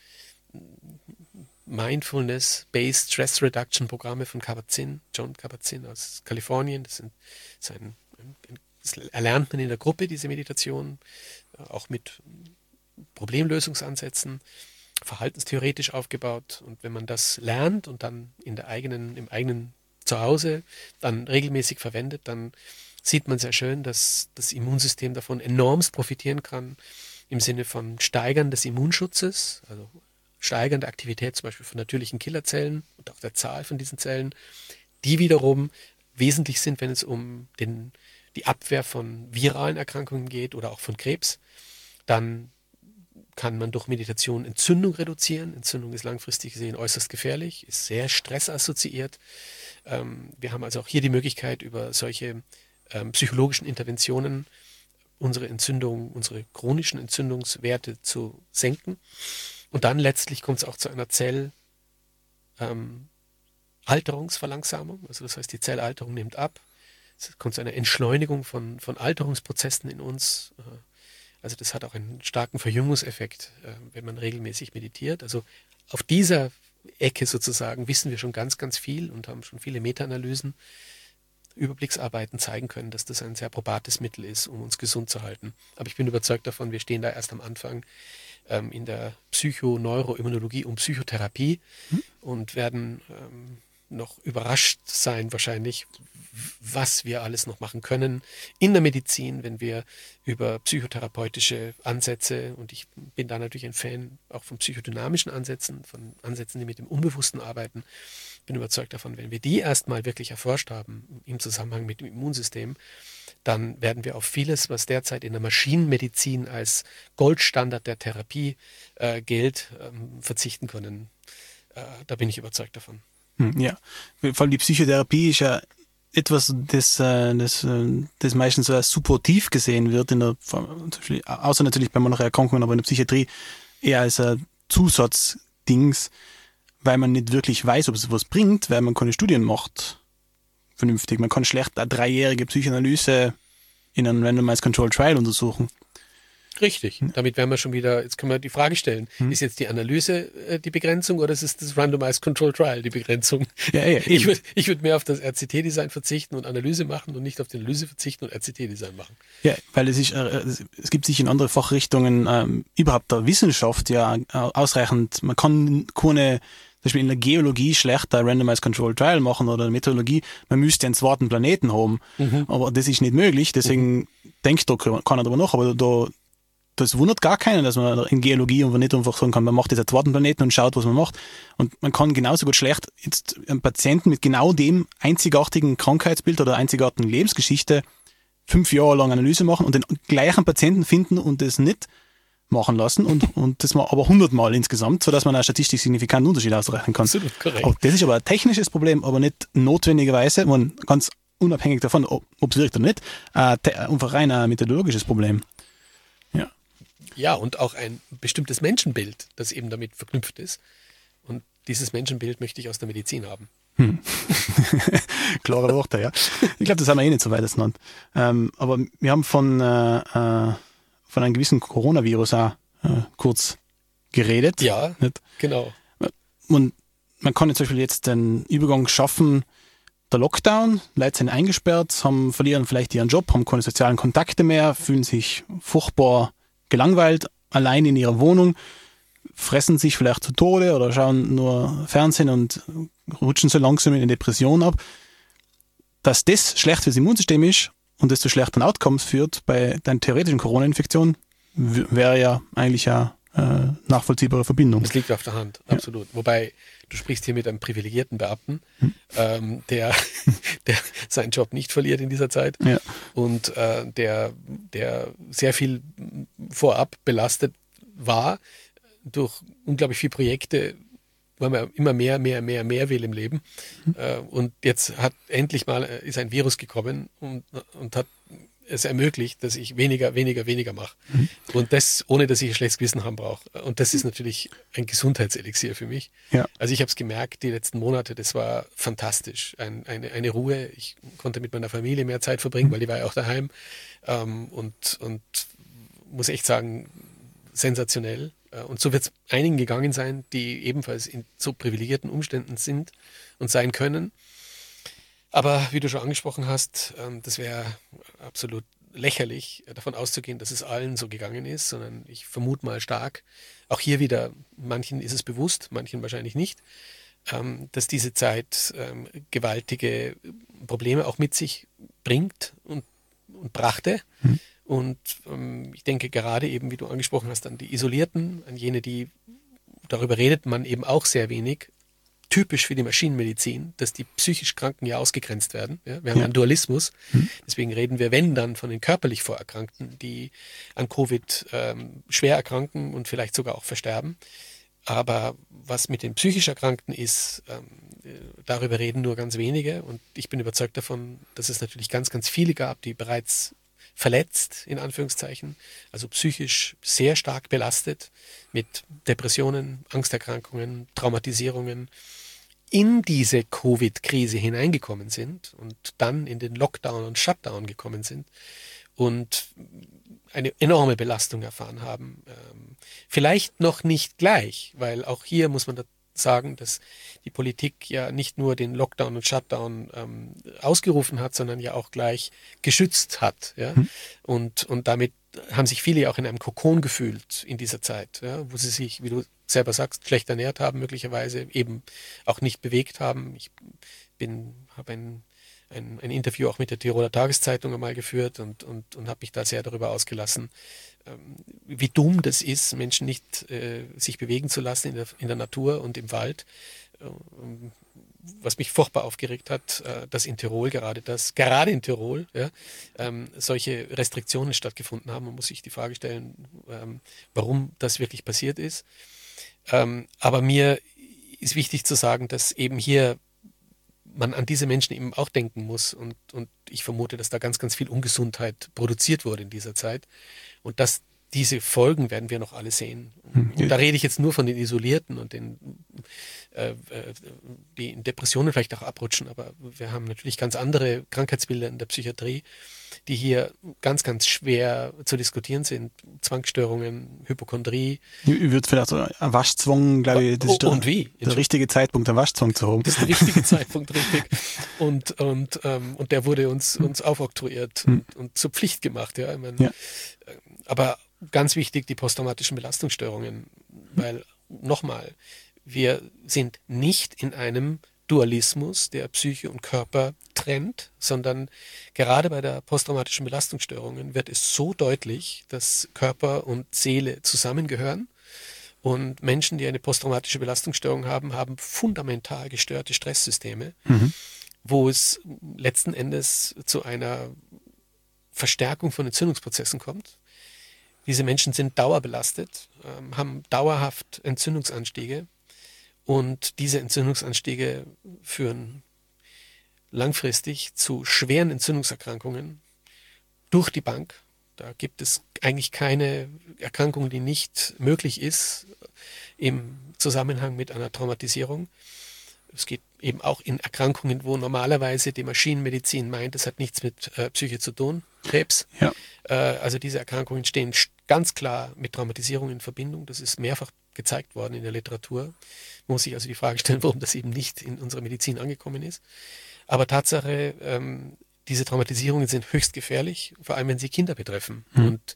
[SPEAKER 1] Mindfulness-Based Stress Reduction Programme von John Kabat-Zinn aus Kalifornien, das erlernt man in der Gruppe, diese Meditation, auch mit Problemlösungsansätzen, verhaltenstheoretisch aufgebaut. Und wenn man das lernt und dann im eigenen Zuhause dann regelmäßig verwendet, dann sieht man sehr schön, dass das Immunsystem davon enormst profitieren kann, im Sinne von Steigern des Immunschutzes, also steigernde Aktivität zum Beispiel von natürlichen Killerzellen und auch der Zahl von diesen Zellen, die wiederum wesentlich sind, wenn es um die Abwehr von viralen Erkrankungen geht oder auch von Krebs. Dann kann man durch Meditation Entzündung reduzieren. Entzündung ist langfristig gesehen äußerst gefährlich, ist sehr stressassoziiert. Wir haben also auch hier die Möglichkeit, über solche psychologischen Interventionen unsere chronischen Entzündungswerte zu senken. Und dann letztlich kommt es auch zu einer Zellalterungsverlangsamung. Also das heißt, die Zellalterung nimmt ab. Es kommt zu einer Entschleunigung von Alterungsprozessen in uns. Also das hat auch einen starken Verjüngungseffekt, wenn man regelmäßig meditiert. Also auf dieser Ecke sozusagen wissen wir schon ganz, ganz viel und haben schon viele Meta-Analysen, Überblicksarbeiten zeigen können, dass das ein sehr probates Mittel ist, um uns gesund zu halten. Aber ich bin überzeugt davon, wir stehen da erst am Anfang in der Psychoneuroimmunologie und Psychotherapie und werden noch überrascht sein wahrscheinlich, was wir alles noch machen können in der Medizin, wenn wir über psychotherapeutische Ansätze, und ich bin da natürlich ein Fan auch von psychodynamischen Ansätzen, von Ansätzen, die mit dem Unbewussten arbeiten, bin überzeugt davon, wenn wir die erstmal wirklich erforscht haben im Zusammenhang mit dem Immunsystem, dann werden wir auf vieles, was derzeit in der Maschinenmedizin als Goldstandard der Therapie gilt, verzichten können. Da bin ich überzeugt davon.
[SPEAKER 2] Ja, vor allem die Psychotherapie ist ja etwas, das meistens so als supportiv gesehen wird, außer natürlich bei manchen Erkrankungen, aber in der Psychiatrie eher als ein Zusatzdings, weil man nicht wirklich weiß, ob es was bringt, weil man keine Studien macht vernünftig. Man kann schlecht eine 3-jährige Psychoanalyse in einem Randomized Controlled Trial untersuchen.
[SPEAKER 1] Richtig, damit werden wir schon wieder, jetzt können wir die Frage stellen, ist jetzt die Analyse die Begrenzung oder ist es das Randomized Control Trial die Begrenzung?
[SPEAKER 2] Ja,
[SPEAKER 1] ich würd mehr auf das RCT-Design verzichten und Analyse machen und nicht auf die Analyse verzichten und RCT-Design machen.
[SPEAKER 2] Ja, weil es gibt sich in andere Fachrichtungen überhaupt der Wissenschaft ja ausreichend, man kann keine, zum Beispiel in der Geologie schlechter Randomized Control Trial machen oder in der Meteorologie, man müsste einen zweiten Planeten haben, aber das ist nicht möglich, deswegen denkt da keiner drüber nach, aber das wundert gar keinen, dass man in Geologie und nicht einfach sagen kann, man macht jetzt einen zweiten Planeten und schaut, was man macht. Und man kann genauso gut schlecht jetzt einen Patienten mit genau dem einzigartigen Krankheitsbild oder einzigartigen Lebensgeschichte 5 Jahre lang Analyse machen und den gleichen Patienten finden und das nicht machen lassen und das mal aber 100 Mal insgesamt, sodass man einen statistisch signifikanten Unterschied ausrechnen kann.
[SPEAKER 1] Absolut korrekt.
[SPEAKER 2] Aber das ist aber ein technisches Problem, aber nicht notwendigerweise, man ganz unabhängig davon, ob es wirkt oder nicht, einfach rein ein methodologisches Problem. Ja.
[SPEAKER 1] Ja, und auch ein bestimmtes Menschenbild, das eben damit verknüpft ist. Und dieses Menschenbild möchte ich aus der Medizin haben.
[SPEAKER 2] Klare Worte, ja. Ich glaube, das haben wir eh nicht so weit auseinander. Aber wir haben von einem gewissen Coronavirus auch kurz geredet.
[SPEAKER 1] Ja,
[SPEAKER 2] nicht?
[SPEAKER 1] Genau.
[SPEAKER 2] Und man kann zum Beispiel jetzt den Übergang schaffen, der Lockdown, Leute sind eingesperrt, verlieren vielleicht ihren Job, haben keine sozialen Kontakte mehr, fühlen sich furchtbar gelangweilt, allein in ihrer Wohnung, fressen sich vielleicht zu Tode oder schauen nur Fernsehen und rutschen so langsam in eine Depression ab. Dass das schlecht fürs Immunsystem ist und das zu schlechten Outcomes führt bei deiner theoretischen Corona-Infektion, wäre ja eigentlich eine nachvollziehbare Verbindung.
[SPEAKER 1] Das liegt auf der Hand, absolut. Ja. Wobei, du sprichst hier mit einem privilegierten Beamten, der seinen Job nicht verliert in dieser Zeit und der sehr viel vorab belastet war durch unglaublich viele Projekte, weil man immer mehr will im Leben. Und jetzt ist ein Virus gekommen und hat es ermöglicht, dass ich weniger mache. Und das, ohne dass ich ein schlechtes Gewissen haben brauche. Und das ist natürlich ein Gesundheitselixier für mich. Ja. Also ich habe es gemerkt, die letzten Monate, das war fantastisch. Eine Ruhe. Ich konnte mit meiner Familie mehr Zeit verbringen, weil die war ja auch daheim. Und muss echt sagen, sensationell. Und so wird es einigen gegangen sein, die ebenfalls in so privilegierten Umständen sind und sein können. Aber wie du schon angesprochen hast, das wäre absolut lächerlich, davon auszugehen, dass es allen so gegangen ist, sondern ich vermute mal stark, auch hier wieder, manchen ist es bewusst, manchen wahrscheinlich nicht, dass diese Zeit gewaltige Probleme auch mit sich bringt und brachte. Und ich denke gerade eben, wie du angesprochen hast, an die Isolierten, an jene, die darüber redet man eben auch sehr wenig, typisch für die Maschinenmedizin, dass die psychisch Kranken ja ausgegrenzt werden. Ja? Wir haben einen Dualismus, deswegen reden wir, wenn dann, von den körperlich Vorerkrankten, die an Covid schwer erkranken und vielleicht sogar auch versterben. Aber was mit den psychisch Erkrankten ist, darüber reden nur ganz wenige. Und ich bin überzeugt davon, dass es natürlich ganz, ganz viele gab, die bereits verletzt, in Anführungszeichen, also psychisch sehr stark belastet mit Depressionen, Angsterkrankungen, Traumatisierungen, in diese Covid-Krise hineingekommen sind und dann in den Lockdown und Shutdown gekommen sind und eine enorme Belastung erfahren haben. Vielleicht noch nicht gleich, weil auch hier muss man sagen, dass die Politik ja nicht nur den Lockdown und Shutdown ausgerufen hat, sondern ja auch gleich geschützt hat. Ja? Und damit haben sich viele ja auch in einem Kokon gefühlt in dieser Zeit, ja? Wo sie sich, wie du selber sagst, schlecht ernährt haben, möglicherweise eben auch nicht bewegt haben. Ich habe ein Interview auch mit der Tiroler Tageszeitung einmal geführt und habe mich da sehr darüber ausgelassen, wie dumm das ist, Menschen nicht sich bewegen zu lassen in der Natur und im Wald. Was mich furchtbar aufgeregt hat, dass in Tirol gerade in Tirol, ja, solche Restriktionen stattgefunden haben. Man muss sich die Frage stellen, warum das wirklich passiert ist. Aber mir ist wichtig zu sagen, dass eben hier man an diese Menschen eben auch denken muss. Und ich vermute, dass da ganz, ganz viel Ungesundheit produziert wurde in dieser Zeit. Und dass diese Folgen werden wir noch alle sehen. Und da rede ich jetzt nur von den Isolierten und den, die in Depressionen vielleicht auch abrutschen. Aber wir haben natürlich ganz andere Krankheitsbilder in der Psychiatrie, die hier ganz, ganz schwer zu diskutieren sind. Zwangsstörungen, Hypochondrie.
[SPEAKER 2] Ich würde vielleicht so ein Waschzwang, glaube ich, das ist der richtige Zeitpunkt, einen Waschzwang zu haben.
[SPEAKER 1] Das ist der richtige Zeitpunkt, richtig. Und der wurde uns aufoktroyiert und zur Pflicht gemacht. Ja. Ich meine, aber ganz wichtig, die posttraumatischen Belastungsstörungen, weil nochmal, wir sind nicht in einem Dualismus, der Psyche und Körper trennt, sondern gerade bei der posttraumatischen Belastungsstörungen wird es so deutlich, dass Körper und Seele zusammengehören. Und Menschen, die eine posttraumatische Belastungsstörung haben, haben fundamental gestörte Stresssysteme, wo es letzten Endes zu einer Verstärkung von Entzündungsprozessen kommt. Diese Menschen sind dauerbelastet, haben dauerhaft Entzündungsanstiege und diese Entzündungsanstiege führen langfristig zu schweren Entzündungserkrankungen durch die Bank. Da gibt es eigentlich keine Erkrankung, die nicht möglich ist im Zusammenhang mit einer Traumatisierung. Es geht eben auch in Erkrankungen, wo normalerweise die Maschinenmedizin meint, das hat nichts mit Psyche zu tun, Krebs.
[SPEAKER 2] Ja.
[SPEAKER 1] Also diese Erkrankungen stehen ganz klar mit Traumatisierung in Verbindung. Das ist mehrfach gezeigt worden in der Literatur. Man muss sich also die Frage stellen, warum das eben nicht in unserer Medizin angekommen ist. Aber Tatsache, diese Traumatisierungen sind höchst gefährlich, vor allem wenn sie Kinder betreffen. Und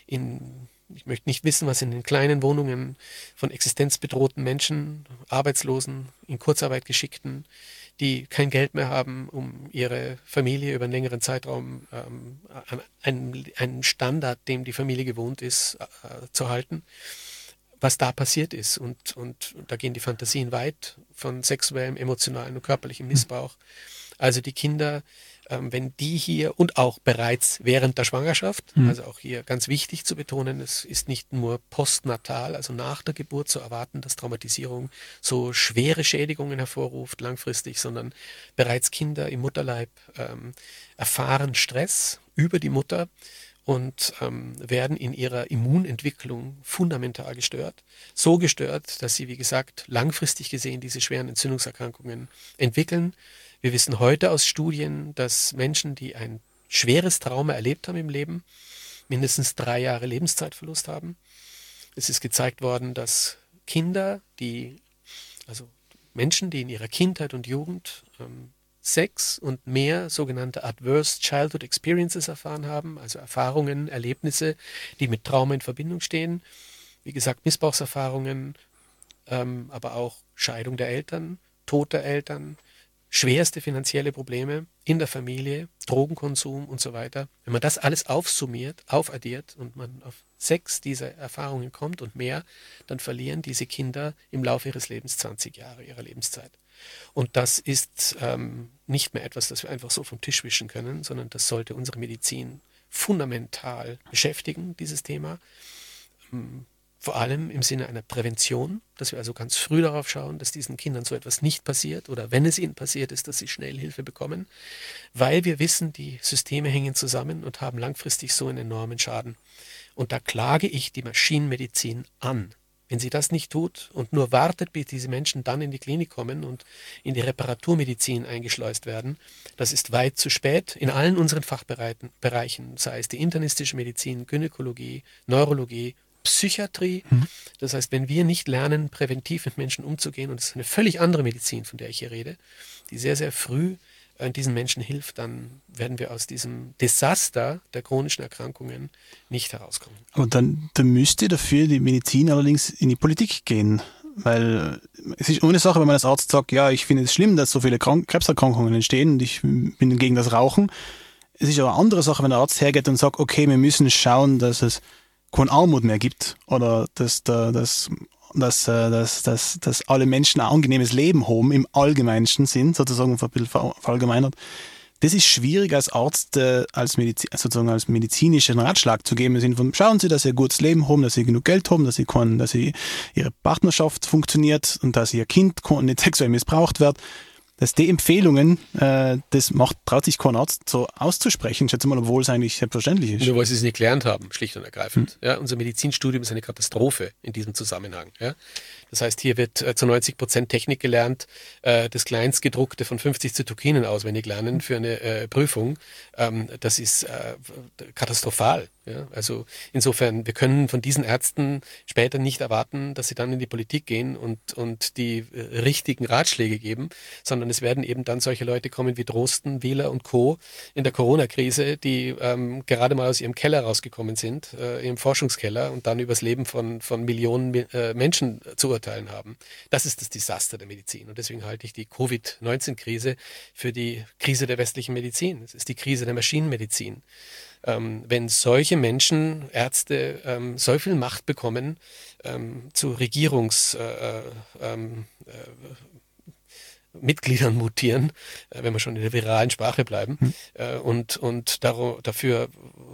[SPEAKER 1] ich möchte nicht wissen, was in den kleinen Wohnungen von existenzbedrohten Menschen, Arbeitslosen, in Kurzarbeit geschickten, die kein Geld mehr haben, um ihre Familie über einen längeren Zeitraum an einen Standard, dem die Familie gewohnt ist, zu halten, was da passiert ist. Und da gehen die Fantasien weit von sexuellem, emotionalen und körperlichem Missbrauch. Also die Kinder, wenn die hier und auch bereits während der Schwangerschaft, also auch hier ganz wichtig zu betonen, es ist nicht nur postnatal, also nach der Geburt zu erwarten, dass Traumatisierung so schwere Schädigungen hervorruft langfristig, sondern bereits Kinder im Mutterleib erfahren Stress über die Mutter und werden in ihrer Immunentwicklung fundamental gestört. So gestört, dass sie, wie gesagt, langfristig gesehen diese schweren Entzündungserkrankungen entwickeln. Wir wissen heute aus Studien, dass Menschen, die ein schweres Trauma erlebt haben im Leben, mindestens 3 Jahre Lebenszeitverlust haben. Es ist gezeigt worden, dass Menschen, die in ihrer Kindheit und Jugend 6 und mehr sogenannte Adverse Childhood Experiences erfahren haben, also Erfahrungen, Erlebnisse, die mit Trauma in Verbindung stehen. Wie gesagt, Missbrauchserfahrungen, aber auch Scheidung der Eltern, Tod der Eltern, schwerste finanzielle Probleme in der Familie, Drogenkonsum und so weiter. Wenn man das alles aufsummiert, aufaddiert und man auf 6 dieser Erfahrungen kommt und mehr, dann verlieren diese Kinder im Laufe ihres Lebens 20 Jahre ihrer Lebenszeit. Und das ist nicht mehr etwas, das wir einfach so vom Tisch wischen können, sondern das sollte unsere Medizin fundamental beschäftigen, dieses Thema. Vor allem im Sinne einer Prävention, dass wir also ganz früh darauf schauen, dass diesen Kindern so etwas nicht passiert oder wenn es ihnen passiert ist, dass sie schnell Hilfe bekommen, weil wir wissen, die Systeme hängen zusammen und haben langfristig so einen enormen Schaden. Und da klage ich die Maschinenmedizin an. Wenn sie das nicht tut und nur wartet, bis diese Menschen dann in die Klinik kommen und in die Reparaturmedizin eingeschleust werden, das ist weit zu spät in allen unseren Fachbereichen, sei es die internistische Medizin, Gynäkologie, Neurologie, Psychiatrie. Das heißt, wenn wir nicht lernen, präventiv mit Menschen umzugehen, und das ist eine völlig andere Medizin, von der ich hier rede, die sehr, sehr früh diesen Menschen hilft, dann werden wir aus diesem Desaster der chronischen Erkrankungen nicht herauskommen.
[SPEAKER 2] Aber dann müsste dafür die Medizin allerdings in die Politik gehen, weil es ist eine Sache, wenn man als Arzt sagt, ja, ich finde es schlimm, dass so viele Krebserkrankungen entstehen und ich bin gegen das Rauchen. Es ist aber eine andere Sache, wenn der Arzt hergeht und sagt, okay, wir müssen schauen, dass es keine Armut mehr gibt oder dass alle Menschen ein angenehmes Leben haben im allgemeinsten Sinn, sozusagen ein bisschen verallgemeinert. Das ist schwierig als Arzt als medizinischen Ratschlag zu geben. Im Sinne von, schauen Sie, dass Sie ein gutes Leben haben, dass Sie genug Geld haben, dass Sie Ihre Partnerschaft funktioniert und dass Ihr Kind nicht sexuell missbraucht wird. Dass die Empfehlungen, traut sich kein Arzt so auszusprechen, schätze mal, obwohl es eigentlich selbstverständlich ist.
[SPEAKER 1] Nur weil sie es nicht gelernt haben, schlicht und ergreifend. Ja, unser Medizinstudium ist eine Katastrophe in diesem Zusammenhang. Ja. Das heißt, hier wird zu 90% Technik gelernt, das Kleinstgedruckte von 50 Zytokinen auswendig lernen für eine Prüfung. Das ist katastrophal. Ja. Also insofern, wir können von diesen Ärzten später nicht erwarten, dass sie dann in die Politik gehen und die richtigen Ratschläge geben, sondern es werden eben dann solche Leute kommen wie Drosten, Wieler und Co. in der Corona-Krise, die gerade mal aus ihrem Keller rausgekommen sind, ihrem Forschungskeller und dann übers Leben von Millionen Menschen zu urteilen haben. Das ist das Desaster der Medizin und deswegen halte ich die Covid-19-Krise für die Krise der westlichen Medizin. Es ist die Krise der Maschinenmedizin. Wenn solche Menschen, Ärzte, so viel Macht bekommen, zu Mitgliedern mutieren, wenn wir schon in der viralen Sprache bleiben, und dafür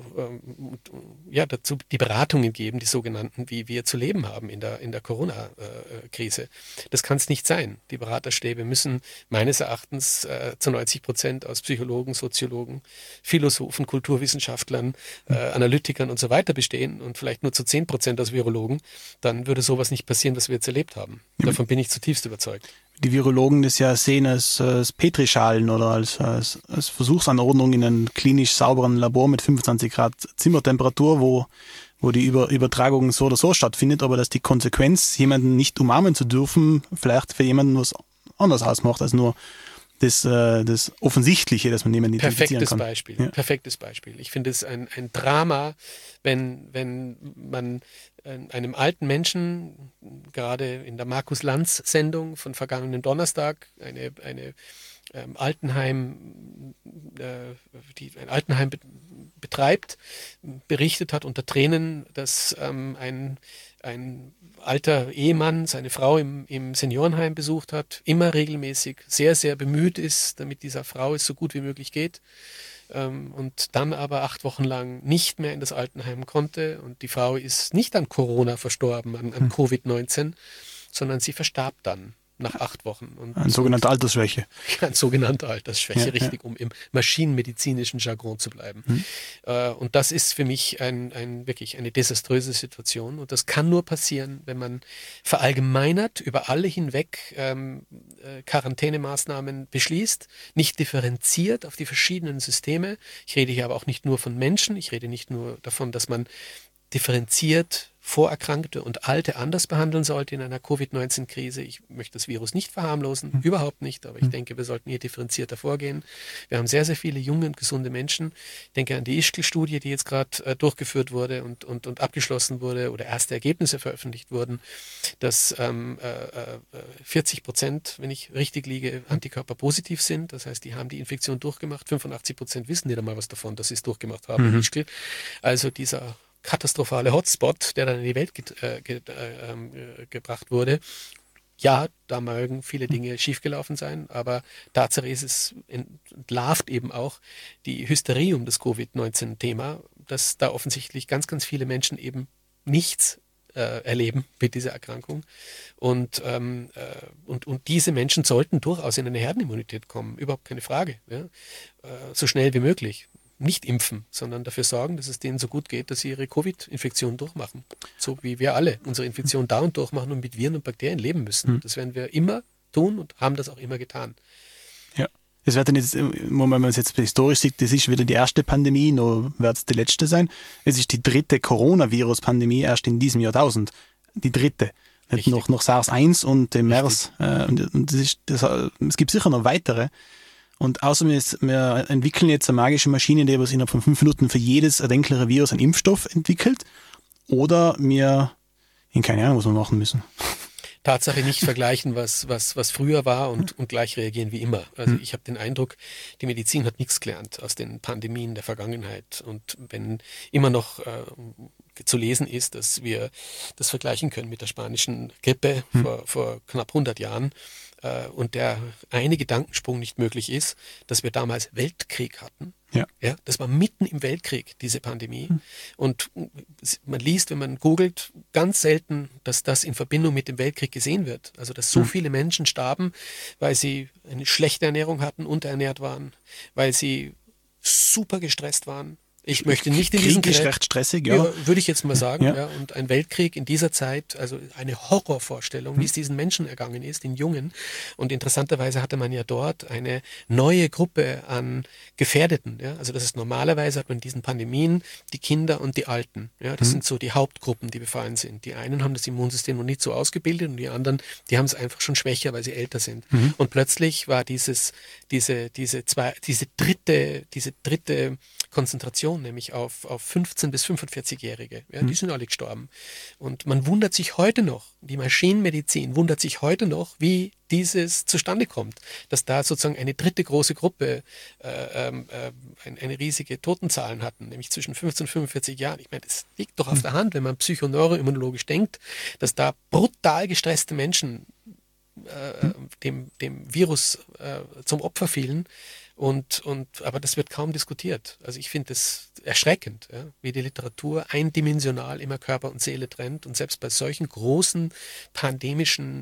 [SPEAKER 1] dazu die Beratungen geben, die sogenannten, wie wir zu leben haben in der Corona-Krise. Das kann es nicht sein. Die Beraterstäbe müssen meines Erachtens zu 90% aus Psychologen, Soziologen, Philosophen, Kulturwissenschaftlern, Analytikern und so weiter bestehen und vielleicht nur zu 10% aus Virologen. Dann würde sowas nicht passieren, was wir jetzt erlebt haben. Davon bin ich zutiefst überzeugt.
[SPEAKER 2] Die Virologen das ja sehen als Petrischalen oder als Versuchsanordnung in einem klinisch sauberen Labor mit 25 Grad Zimmertemperatur, wo die Übertragung so oder so stattfindet, aber dass die Konsequenz, jemanden nicht umarmen zu dürfen, vielleicht für jemanden was anderes ausmacht als nur das Offensichtliche, dass man jemanden identifizieren kann.
[SPEAKER 1] Perfektes Beispiel. Ich finde es ein Drama, wenn man einem alten Menschen, gerade in der Markus-Lanz-Sendung von vergangenen Donnerstag, ein Altenheim betreibt, berichtet hat unter Tränen, dass ein alter Ehemann seine Frau im Seniorenheim besucht hat, immer regelmäßig sehr, sehr bemüht ist, damit dieser Frau es so gut wie möglich geht. Und dann aber 8 Wochen lang nicht mehr in das Altenheim konnte. Und die Frau ist nicht an Corona verstorben, an Covid-19, sondern sie verstarb dann nach 8 Wochen.
[SPEAKER 2] Eine sogenannte Altersschwäche.
[SPEAKER 1] Eine sogenannte Altersschwäche, richtig, um im maschinenmedizinischen Jargon zu bleiben. Und das ist für mich wirklich eine desaströse Situation. Und das kann nur passieren, wenn man verallgemeinert über alle hinweg Quarantänemaßnahmen beschließt, nicht differenziert auf die verschiedenen Systeme. Ich rede hier aber auch nicht nur von Menschen, ich rede nicht nur davon, dass man differenziert Vorerkrankte und Alte anders behandeln sollte in einer Covid-19-Krise. Ich möchte das Virus nicht verharmlosen, überhaupt nicht, aber ich denke, wir sollten hier differenzierter vorgehen. Wir haben sehr, sehr viele junge und gesunde Menschen. Ich denke an die Ischgl-Studie, die jetzt gerade durchgeführt wurde und abgeschlossen wurde oder erste Ergebnisse veröffentlicht wurden, dass 40%, wenn ich richtig liege, Antikörper positiv sind. Das heißt, die haben die Infektion durchgemacht. 85% wissen nicht einmal was davon, dass sie es durchgemacht haben in Ischgl. Also dieser katastrophale Hotspot, der dann in die Welt gebracht wurde. Ja, da mögen viele Dinge schiefgelaufen sein, aber Tatsache ist, es entlarvt eben auch die Hysterie um das Covid-19-Thema, dass da offensichtlich ganz, ganz viele Menschen eben nichts erleben mit dieser Erkrankung. Und diese Menschen sollten durchaus in eine Herdenimmunität kommen, überhaupt keine Frage. Ja? So schnell wie möglich. Nicht impfen, sondern dafür sorgen, dass es denen so gut geht, dass sie ihre Covid-Infektion durchmachen. So wie wir alle unsere Infektion dauernd durchmachen und mit Viren und Bakterien leben müssen. Das werden wir immer tun und haben das auch immer getan.
[SPEAKER 2] Ja, das wird dann jetzt, wenn man es jetzt historisch sieht, das ist wieder die erste Pandemie, noch wird es die letzte sein. Es ist die dritte Coronavirus-Pandemie erst in diesem Jahrtausend. Die dritte. Nicht noch SARS-1 und dem MERS. Und es gibt sicher noch weitere. Und außerdem wir entwickeln jetzt eine magische Maschine, die was innerhalb von 5 Minuten für jedes erdenkliche Virus einen Impfstoff entwickelt. Oder wir, keine Ahnung, was wir machen müssen.
[SPEAKER 1] Tatsache nicht vergleichen, was früher war und gleich reagieren wie immer. Also ich habe den Eindruck, die Medizin hat nichts gelernt aus den Pandemien der Vergangenheit. Und wenn immer noch zu lesen ist, dass wir das vergleichen können mit der spanischen Grippe vor knapp 100 Jahren, und der eine Gedankensprung nicht möglich ist, dass wir damals Weltkrieg hatten. Ja, das war mitten im Weltkrieg, diese Pandemie. Und man liest, wenn man googelt, ganz selten, dass das in Verbindung mit dem Weltkrieg gesehen wird. Also, dass so viele Menschen starben, weil sie eine schlechte Ernährung hatten, unterernährt waren, weil sie super gestresst waren. Ich möchte nicht in diesen
[SPEAKER 2] Krieg ist recht stressig, ja.
[SPEAKER 1] Würde ich jetzt mal sagen. Ja. Und ein Weltkrieg in dieser Zeit, also eine Horrorvorstellung, wie es diesen Menschen ergangen ist, den Jungen. Und interessanterweise hatte man ja dort eine neue Gruppe an Gefährdeten. Ja. Also das ist normalerweise, hat man in diesen Pandemien die Kinder und die Alten. Ja. Das sind so die Hauptgruppen, die befallen sind. Die einen haben das Immunsystem noch nicht so ausgebildet und die anderen, die haben es einfach schon schwächer, weil sie älter sind. Und plötzlich war diese dritte Konzentration, nämlich auf 15- bis 45-Jährige. Ja, die sind alle gestorben. Und man wundert sich heute noch, die Maschinenmedizin wundert sich heute noch, wie dieses zustande kommt, dass da sozusagen eine dritte große Gruppe eine riesige Totenzahlen hatten, nämlich zwischen 15 und 45 Jahren. Ich meine, das liegt doch auf der Hand, wenn man psychoneuroimmunologisch denkt, dass da brutal gestresste Menschen dem Virus zum Opfer fielen. Aber das wird kaum diskutiert. Also ich finde es erschreckend, ja, wie die Literatur eindimensional immer Körper und Seele trennt und selbst bei solchen großen pandemischen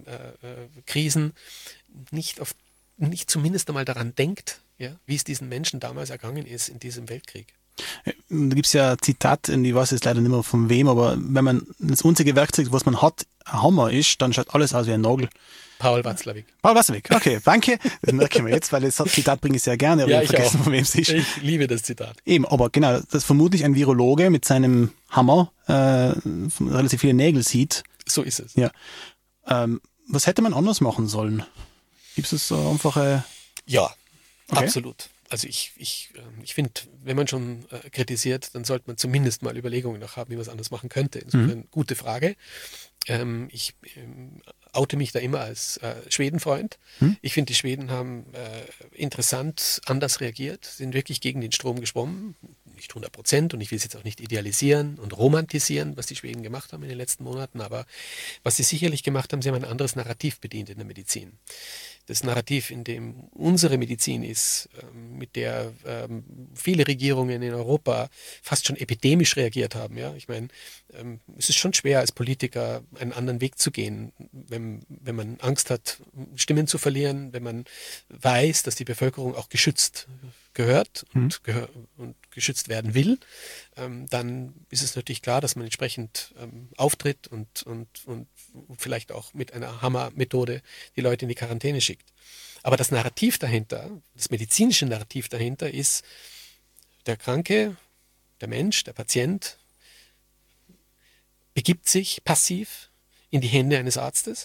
[SPEAKER 1] Krisen nicht zumindest einmal daran denkt, ja, wie es diesen Menschen damals ergangen ist in diesem Weltkrieg.
[SPEAKER 2] Da gibt es ja ein Zitat, ich weiß jetzt leider nicht mehr von wem, aber wenn man das einzige Werkzeug, was man hat, ein Hammer ist, dann schaut alles aus wie ein Nagel.
[SPEAKER 1] Paul Watzlawick.
[SPEAKER 2] Paul Watzlawick, okay, danke. Das merke ich mir jetzt, weil das Zitat bringe ich sehr gerne, aber
[SPEAKER 1] ja,
[SPEAKER 2] ich vergessen, von wem es ist.
[SPEAKER 1] Ich liebe das Zitat.
[SPEAKER 2] Eben, aber genau, dass vermutlich ein Virologe mit seinem Hammer relativ viele Nägel sieht.
[SPEAKER 1] So ist es.
[SPEAKER 2] Ja. Was hätte man anders machen sollen? Gibt es so einfache...
[SPEAKER 1] Ja, okay. Absolut. Also ich finde, wenn man schon kritisiert, dann sollte man zumindest mal Überlegungen noch haben, wie man es anders machen könnte. Insofern gute Frage. Ich oute mich da immer als Schwedenfreund. Ich finde, die Schweden haben interessant anders reagiert, sind wirklich gegen den Strom geschwommen. Nicht 100%, und ich will es jetzt auch nicht idealisieren und romantisieren, was die Schweden gemacht haben in den letzten Monaten, aber was sie sicherlich gemacht haben, sie haben ein anderes Narrativ bedient in der Medizin. Das Narrativ, in dem unsere Medizin ist, mit der viele Regierungen in Europa fast schon epidemisch reagiert haben. Ja? Ich meine, es ist schon schwer als Politiker einen anderen Weg zu gehen, wenn man Angst hat, Stimmen zu verlieren, wenn man weiß, dass die Bevölkerung auch geschützt gehört und geschützt werden will, dann ist es natürlich klar, dass man entsprechend auftritt und vielleicht auch mit einer Hammermethode die Leute in die Quarantäne schickt. Aber das Narrativ dahinter, das medizinische Narrativ dahinter ist, der Kranke, der Mensch, der Patient begibt sich passiv in die Hände eines Arztes.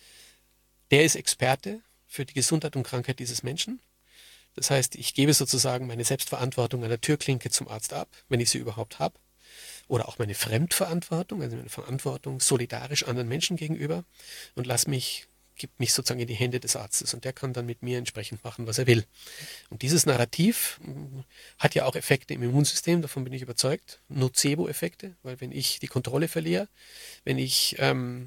[SPEAKER 1] Der ist Experte für die Gesundheit und Krankheit dieses Menschen. Das heißt, ich gebe sozusagen meine Selbstverantwortung an der Türklinke zum Arzt ab, wenn ich sie überhaupt habe. Oder auch meine Fremdverantwortung, also meine Verantwortung solidarisch anderen Menschen gegenüber und gebe mich sozusagen in die Hände des Arztes und der kann dann mit mir entsprechend machen, was er will. Und dieses Narrativ hat ja auch Effekte im Immunsystem, davon bin ich überzeugt, Nocebo-Effekte, weil wenn ich die Kontrolle verliere, wenn ich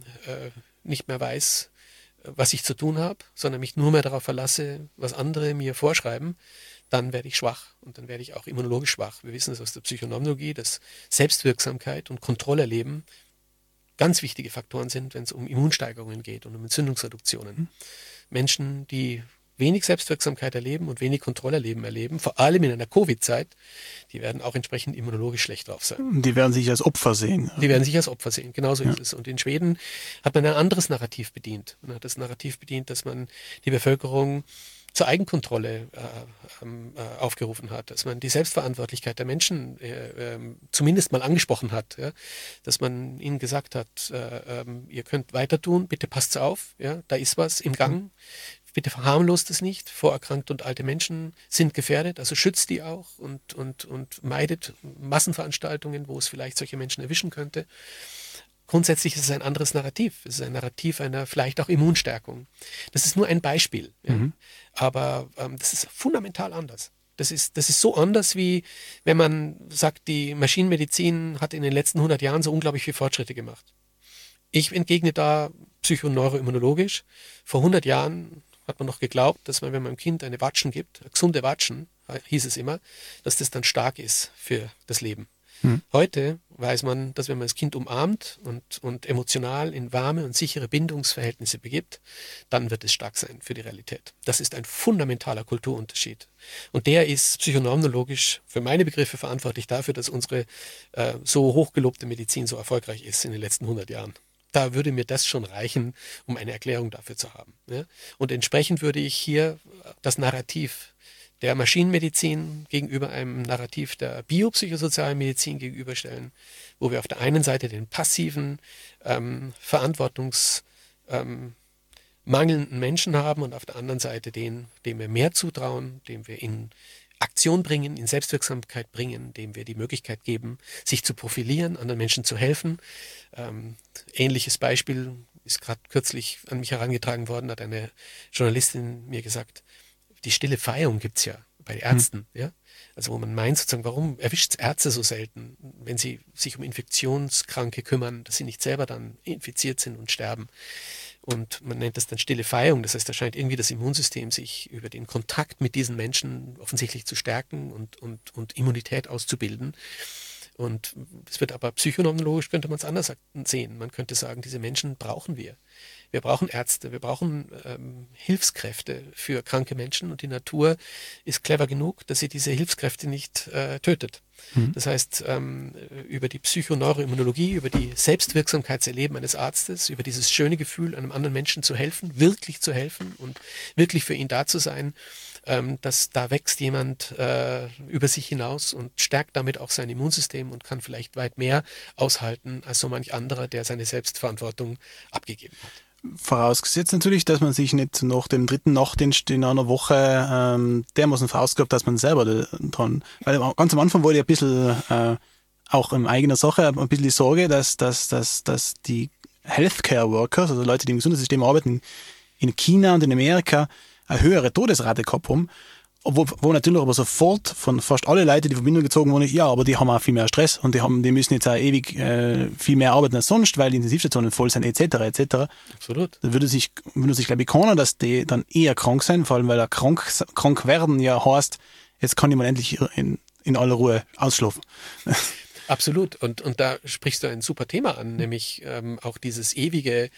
[SPEAKER 1] nicht mehr weiß, was ich zu tun habe, sondern mich nur mehr darauf verlasse, was andere mir vorschreiben, dann werde ich schwach und dann werde ich auch immunologisch schwach. Wir wissen es aus der Psychoneurologie, dass Selbstwirksamkeit und Kontrollerleben ganz wichtige Faktoren sind, wenn es um Immunsteigerungen geht und um Entzündungsreduktionen. Menschen, die wenig Selbstwirksamkeit erleben und wenig Kontrollerleben erleben, vor allem in einer Covid-Zeit, die werden auch entsprechend immunologisch schlecht drauf sein.
[SPEAKER 2] Die werden sich als Opfer sehen.
[SPEAKER 1] Die werden sich als Opfer sehen, genauso ist es. Und in Schweden hat man ein anderes Narrativ bedient. Man hat das Narrativ bedient, dass man die Bevölkerung zur Eigenkontrolle aufgerufen hat, dass man die Selbstverantwortlichkeit der Menschen zumindest mal angesprochen hat, ja? Dass man ihnen gesagt hat, ihr könnt weiter tun, bitte passt auf, ja? Da ist was im Gang, bitte verharmlost es nicht, vorerkrankte und alte Menschen sind gefährdet, also schützt die auch und meidet Massenveranstaltungen, wo es vielleicht solche Menschen erwischen könnte. Grundsätzlich ist es ein anderes Narrativ. Es ist ein Narrativ einer vielleicht auch Immunstärkung. Das ist nur ein Beispiel. Ja. Aber das ist fundamental anders. Das ist so anders, wie wenn man sagt, die Maschinenmedizin hat in den letzten 100 Jahren so unglaublich viele Fortschritte gemacht. Ich entgegne da psychoneuroimmunologisch. Vor 100 Jahren hat man noch geglaubt, dass man, wenn man einem Kind eine Watschen gibt, eine gesunde Watschen, hieß es immer, dass das dann stark ist für das Leben. Heute weiß man, dass wenn man das Kind umarmt und emotional in warme und sichere Bindungsverhältnisse begibt, dann wird es stark sein für die Realität. Das ist ein fundamentaler Kulturunterschied. Und der ist psychoneurologisch für meine Begriffe verantwortlich dafür, dass unsere so hochgelobte Medizin so erfolgreich ist in den letzten 100 Jahren. Da würde mir das schon reichen, um eine Erklärung dafür zu haben. Ja? Und entsprechend würde ich hier das Narrativ der Maschinenmedizin gegenüber einem Narrativ der biopsychosozialen Medizin gegenüberstellen, wo wir auf der einen Seite den passiven, verantwortungsmangelnden Menschen haben und auf der anderen Seite den, dem wir mehr zutrauen, dem wir in Aktion bringen, in Selbstwirksamkeit bringen, dem wir die Möglichkeit geben, sich zu profilieren, anderen Menschen zu helfen. Ähnliches Beispiel ist gerade kürzlich an mich herangetragen worden, hat eine Journalistin mir gesagt, die stille Feierung gibt es ja bei Ärzten, ja. Also wo man meint sozusagen, warum erwischt es Ärzte so selten, wenn sie sich um Infektionskranke kümmern, dass sie nicht selber dann infiziert sind und sterben. Und man nennt das dann stille Feierung. Das heißt, da scheint irgendwie das Immunsystem sich über den Kontakt mit diesen Menschen offensichtlich zu stärken und Immunität auszubilden. Und es wird aber psychoneurologisch, könnte man es anders sehen. Man könnte sagen, diese Menschen brauchen wir. Wir brauchen Ärzte, wir brauchen Hilfskräfte für kranke Menschen und die Natur ist clever genug, dass sie diese Hilfskräfte nicht tötet. Das heißt, über die Psychoneuroimmunologie, über die Selbstwirksamkeitserleben eines Arztes, über dieses schöne Gefühl, einem anderen Menschen zu helfen, wirklich zu helfen und wirklich für ihn da zu sein, dass da wächst jemand über sich hinaus und stärkt damit auch sein Immunsystem und kann vielleicht weit mehr aushalten als so manch anderer, der seine Selbstverantwortung abgegeben hat.
[SPEAKER 2] Vorausgesetzt natürlich, dass man sich nicht nach dem dritten Nachtdienst in einer Woche dermaßen verausgabt, dass man selber dran, weil ganz am Anfang wurde ja ein bisschen, auch in eigener Sache, ein bisschen die Sorge, dass die Healthcare Workers, also Leute, die im Gesundheitssystem arbeiten, in China und in Amerika eine höhere Todesrate gehabt haben, wo natürlich aber sofort von fast alle Leute die Verbindung gezogen wurden, ja, aber die haben auch viel mehr Stress und die müssen jetzt auch ewig viel mehr arbeiten als sonst, weil die Intensivstationen voll sind, etc.
[SPEAKER 1] Absolut.
[SPEAKER 2] Da würde sich, glaube ich, keiner, dass die dann eher krank sein, vor allem weil krank werden ja heißt, jetzt kann ich mal endlich in aller Ruhe ausschlafen.
[SPEAKER 1] Absolut. Und da sprichst du ein super Thema an, nämlich auch dieses ewige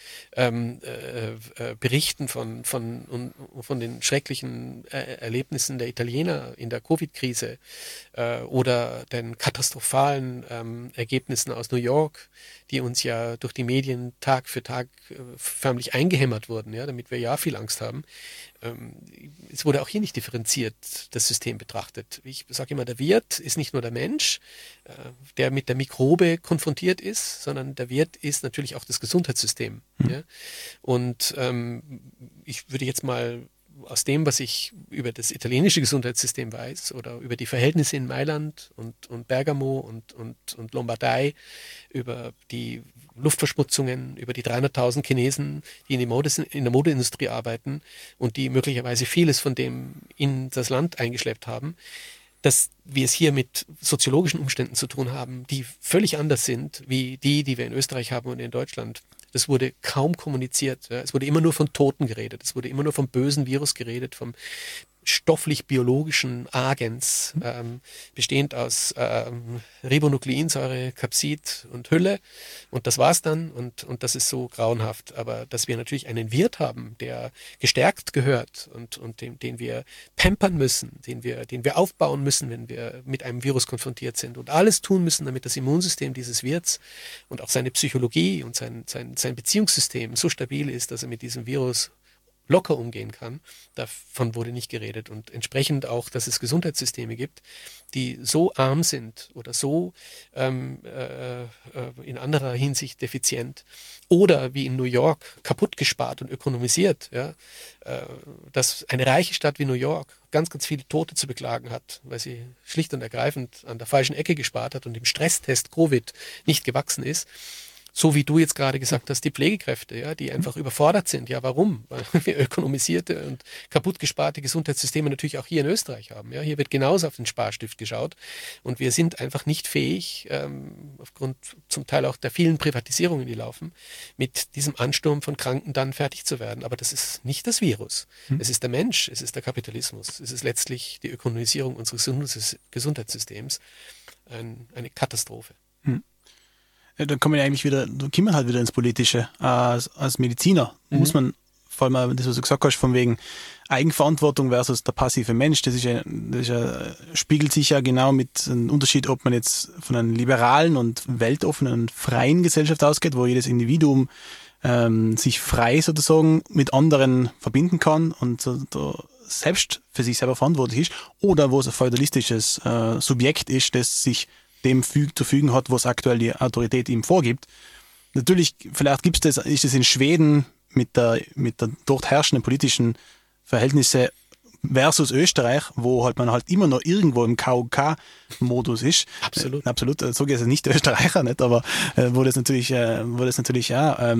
[SPEAKER 1] Berichten von den schrecklichen Erlebnissen der Italiener in der Covid-Krise oder den katastrophalen Ergebnissen aus New York, die uns ja durch die Medien Tag für Tag förmlich eingehämmert wurden, ja, damit wir ja viel Angst haben. es wurde auch hier nicht differenziert das System betrachtet. Ich sage immer, der Wirt ist nicht nur der Mensch, der mit der Mikrobe konfrontiert ist, sondern der Wirt ist natürlich auch das Gesundheitssystem. Ja? Und ich würde jetzt mal aus dem, was ich über das italienische Gesundheitssystem weiß oder über die Verhältnisse in Mailand und Bergamo und Lombardei, über die Luftverschmutzungen, über die 300.000 Chinesen, die in der Modeindustrie arbeiten und die möglicherweise vieles von dem in das Land eingeschleppt haben, dass wir es hier mit soziologischen Umständen zu tun haben, die völlig anders sind, wie die wir in Österreich haben und in Deutschland. Das wurde kaum kommuniziert. Ja. Es wurde immer nur von Toten geredet. Es wurde immer nur vom bösen Virus geredet, vom stofflich-biologischen Agens, bestehend aus Ribonukleinsäure, Capsid und Hülle. Und das war's dann. Und das ist so grauenhaft. Aber dass wir natürlich einen Wirt haben, der gestärkt gehört und den wir pampern müssen, den wir aufbauen müssen, wenn wir mit einem Virus konfrontiert sind und alles tun müssen, damit das Immunsystem dieses Wirts und auch seine Psychologie und sein Beziehungssystem so stabil ist, dass er mit diesem Virus locker umgehen kann, davon wurde nicht geredet. Und entsprechend auch, dass es Gesundheitssysteme gibt, die so arm sind oder so in anderer Hinsicht defizient oder wie in New York kaputt gespart und ökonomisiert, ja, dass eine reiche Stadt wie New York ganz, ganz viele Tote zu beklagen hat, weil sie schlicht und ergreifend an der falschen Ecke gespart hat und im Stresstest Covid nicht gewachsen ist. So wie du jetzt gerade gesagt hast, die Pflegekräfte, ja, die einfach überfordert sind. Ja, warum? Weil wir ökonomisierte und kaputt gesparte Gesundheitssysteme natürlich auch hier in Österreich haben. Ja, hier wird genauso auf den Sparstift geschaut. Und wir sind einfach nicht fähig, aufgrund zum Teil auch der vielen Privatisierungen, die laufen, mit diesem Ansturm von Kranken dann fertig zu werden. Aber das ist nicht das Virus. Es ist der Mensch, es ist der Kapitalismus, es ist letztlich die Ökonomisierung unseres Gesundheitssystems. Eine Katastrophe.
[SPEAKER 2] Dann kommen wir eigentlich wieder, da kommen wir halt wieder ins Politische. Als Mediziner muss man, vor allem das, was du gesagt hast, von wegen Eigenverantwortung versus der passive Mensch, das spiegelt sich ja genau mit einem Unterschied, ob man jetzt von einer liberalen und weltoffenen und freien Gesellschaft ausgeht, wo jedes Individuum sich frei sozusagen mit anderen verbinden kann und selbst für sich selber verantwortlich ist, oder wo es ein feudalistisches Subjekt ist, das sich dem zu fügen hat, was aktuell die Autorität ihm vorgibt. Natürlich, vielleicht ist es in Schweden mit der dort herrschenden politischen Verhältnisse versus Österreich, wo halt man halt immer noch irgendwo im KUK-Modus ist.
[SPEAKER 1] Absolut.
[SPEAKER 2] Absolut, so geht es nicht Österreicher, nicht, aber wo das natürlich auch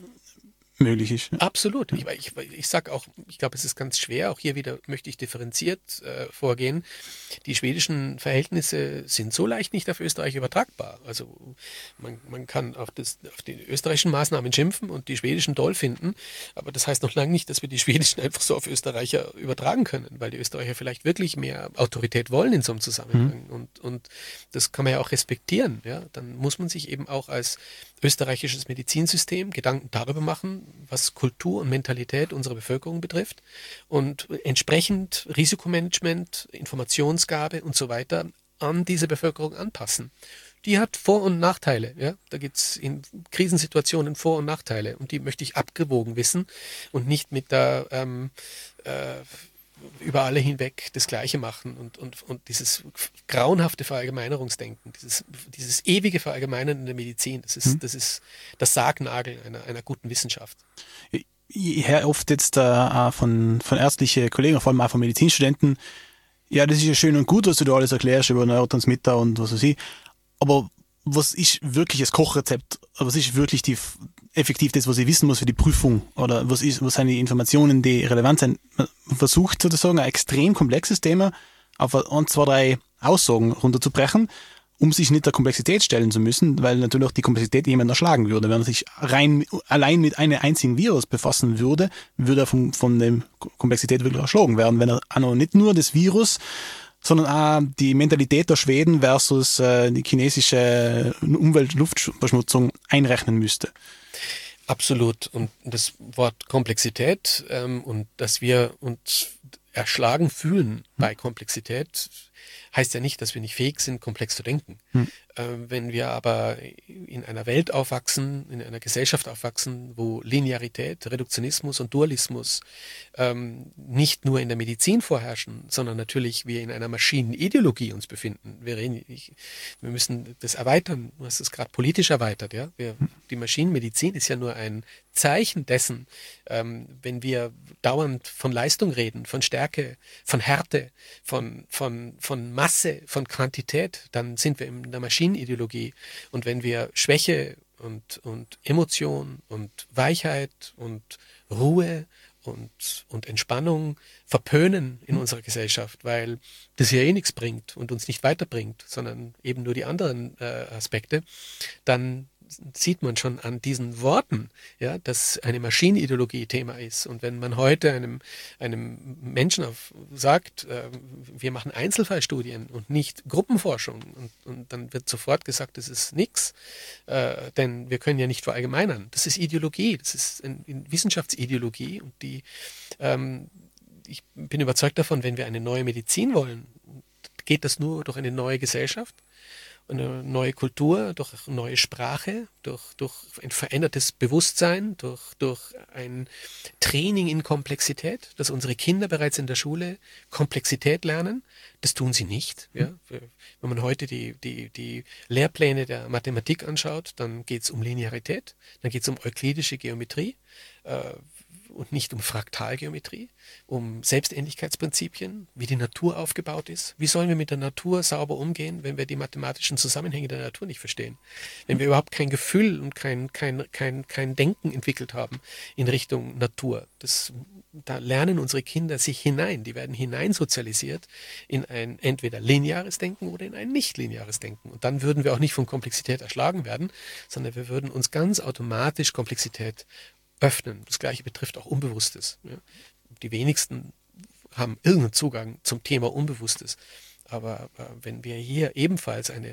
[SPEAKER 2] möglich ist.
[SPEAKER 1] Absolut. Ich sage auch, ich glaube, es ist ganz schwer, auch hier wieder möchte ich differenziert vorgehen. Die schwedischen Verhältnisse sind so leicht nicht auf Österreich übertragbar. Also man kann auf die österreichischen Maßnahmen schimpfen und die schwedischen toll finden, aber das heißt noch lange nicht, dass wir die schwedischen einfach so auf Österreicher übertragen können, weil die Österreicher vielleicht wirklich mehr Autorität wollen in so einem Zusammenhang. Und das kann man ja auch respektieren. Ja? Dann muss man sich eben auch als österreichisches Medizinsystem Gedanken darüber machen, was Kultur und Mentalität unserer Bevölkerung betrifft und entsprechend Risikomanagement, Informationsgabe und so weiter an diese Bevölkerung anpassen. Die hat Vor- und Nachteile. Ja? Da gibt es in Krisensituationen Vor- und Nachteile und die möchte ich abgewogen wissen und nicht mit der über alle hinweg das Gleiche machen und dieses grauenhafte Verallgemeinerungsdenken, dieses ewige Verallgemeinern in der Medizin, das ist das Sargnagel einer guten Wissenschaft.
[SPEAKER 2] Ich höre oft jetzt von ärztlichen Kollegen, vor allem auch von Medizinstudenten, ja, das ist ja schön und gut, was du da alles erklärst über Neurotransmitter und was weiß ich, aber was ist wirklich das Kochrezept? Was ist wirklich effektiv das, was ich wissen muss für die Prüfung? Oder was sind die Informationen, die relevant sind? Man versucht sozusagen ein extrem komplexes Thema auf 1, 2, 3 Aussagen runterzubrechen, um sich nicht der Komplexität stellen zu müssen, weil natürlich auch die Komplexität jemand erschlagen würde. Wenn man sich allein mit einem einzigen Virus befassen würde, würde er von der Komplexität wirklich erschlagen werden, wenn er auch nicht nur das Virus, sondern auch die Mentalität der Schweden versus die chinesische Umwelt-Luftverschmutzung einrechnen müsste.
[SPEAKER 1] Absolut. Und das Wort Komplexität und dass wir uns erschlagen fühlen bei Komplexität, heißt ja nicht, dass wir nicht fähig sind, komplex zu denken. Wenn wir aber in einer Welt aufwachsen, in einer Gesellschaft aufwachsen, wo Linearität, Reduktionismus und Dualismus nicht nur in der Medizin vorherrschen, sondern natürlich wir in einer Maschinenideologie uns befinden. Wir müssen das erweitern. Du hast es gerade politisch erweitert. Ja? Die Maschinenmedizin ist ja nur ein Zeichen dessen, wenn wir dauernd von Leistung reden, von Stärke, von Härte, von Masse, von Quantität, dann sind wir in der Maschinenideologie. Und wenn wir Schwäche und Emotion und Weichheit und Ruhe und Entspannung verpönen in unserer Gesellschaft, weil das ja eh nichts bringt und uns nicht weiterbringt, sondern eben nur die anderen Aspekte, dann sieht man schon an diesen Worten, ja, dass eine Maschinenideologie Thema ist. Und wenn man heute einem Menschen sagt, wir machen Einzelfallstudien und nicht Gruppenforschung, und dann wird sofort gesagt, das ist nichts, denn wir können ja nicht verallgemeinern. Das ist Ideologie, das ist eine Wissenschaftsideologie, und ich bin überzeugt davon, wenn wir eine neue Medizin wollen, geht das nur durch eine neue Gesellschaft, eine neue Kultur, durch eine neue Sprache, durch ein verändertes Bewusstsein, durch ein Training in Komplexität, dass unsere Kinder bereits in der Schule Komplexität lernen. Das tun sie nicht. Ja. Wenn man heute die Lehrpläne der Mathematik anschaut, dann geht es um Linearität, dann geht es um euklidische Geometrie, und nicht um Fraktalgeometrie, um Selbstähnlichkeitsprinzipien, wie die Natur aufgebaut ist. Wie sollen wir mit der Natur sauber umgehen, wenn wir die mathematischen Zusammenhänge der Natur nicht verstehen? Wenn wir überhaupt kein Gefühl und kein Denken entwickelt haben in Richtung Natur. Da lernen unsere Kinder sich hinein. Die werden hineinsozialisiert in ein entweder lineares Denken oder in ein nicht lineares Denken. Und dann würden wir auch nicht von Komplexität erschlagen werden, sondern wir würden uns ganz automatisch Komplexität öffnen. Das Gleiche betrifft auch Unbewusstes. Ja. Die wenigsten haben irgendeinen Zugang zum Thema Unbewusstes. Aber wenn wir hier ebenfalls eine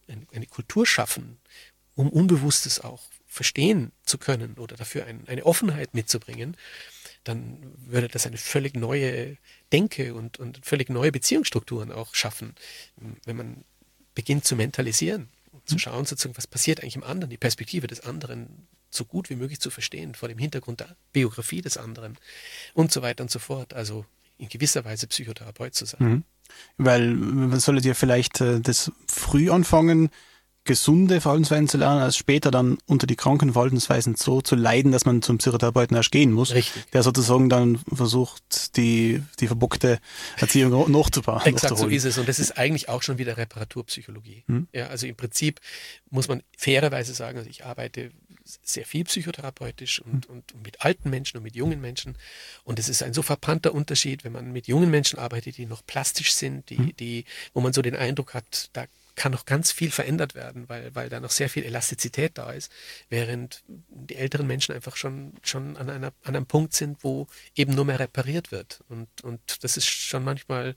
[SPEAKER 1] Kultur schaffen, um Unbewusstes auch verstehen zu können oder dafür eine Offenheit mitzubringen, dann würde das eine völlig neue Denke und völlig neue Beziehungsstrukturen auch schaffen. Wenn man beginnt zu mentalisieren, zu schauen, sozusagen, was passiert eigentlich im anderen, die Perspektive des anderen so gut wie möglich zu verstehen, vor dem Hintergrund der Biografie des anderen und so weiter und so fort. Also in gewisser Weise Psychotherapeut zu sein.
[SPEAKER 2] Weil man sollte ja vielleicht das früh anfangen, gesunde Verhaltensweisen zu lernen, als später dann unter die kranken Verhaltensweisen so zu leiden, dass man zum Psychotherapeuten erst gehen muss.
[SPEAKER 1] Richtig.
[SPEAKER 2] Der sozusagen dann versucht, die verbockte Erziehung nachzubauen.
[SPEAKER 1] Exakt, so ist es. Und das ist eigentlich auch schon wieder Reparaturpsychologie. Ja, also im Prinzip muss man fairerweise sagen, also ich arbeite sehr viel psychotherapeutisch und mit alten Menschen und mit jungen Menschen. Und es ist ein so verpannter Unterschied, wenn man mit jungen Menschen arbeitet, die noch plastisch sind, wo man so den Eindruck hat, da kann noch ganz viel verändert werden, weil da noch sehr viel Elastizität da ist, während die älteren Menschen einfach schon an einem Punkt sind, wo eben nur mehr repariert wird. Und das ist schon manchmal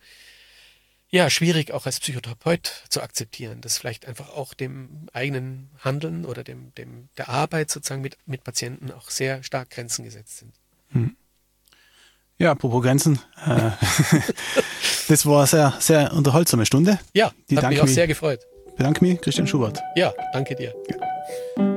[SPEAKER 1] schwierig auch als Psychotherapeut zu akzeptieren, dass vielleicht einfach auch dem eigenen Handeln oder der Arbeit sozusagen mit Patienten auch sehr stark Grenzen gesetzt sind.
[SPEAKER 2] Ja, apropos Grenzen. Das war eine sehr, sehr unterhaltsame Stunde.
[SPEAKER 1] Ja, hat mich auch sehr gefreut.
[SPEAKER 2] Bedanke mich, Christian Schubert.
[SPEAKER 1] Ja, danke dir.
[SPEAKER 2] Ja.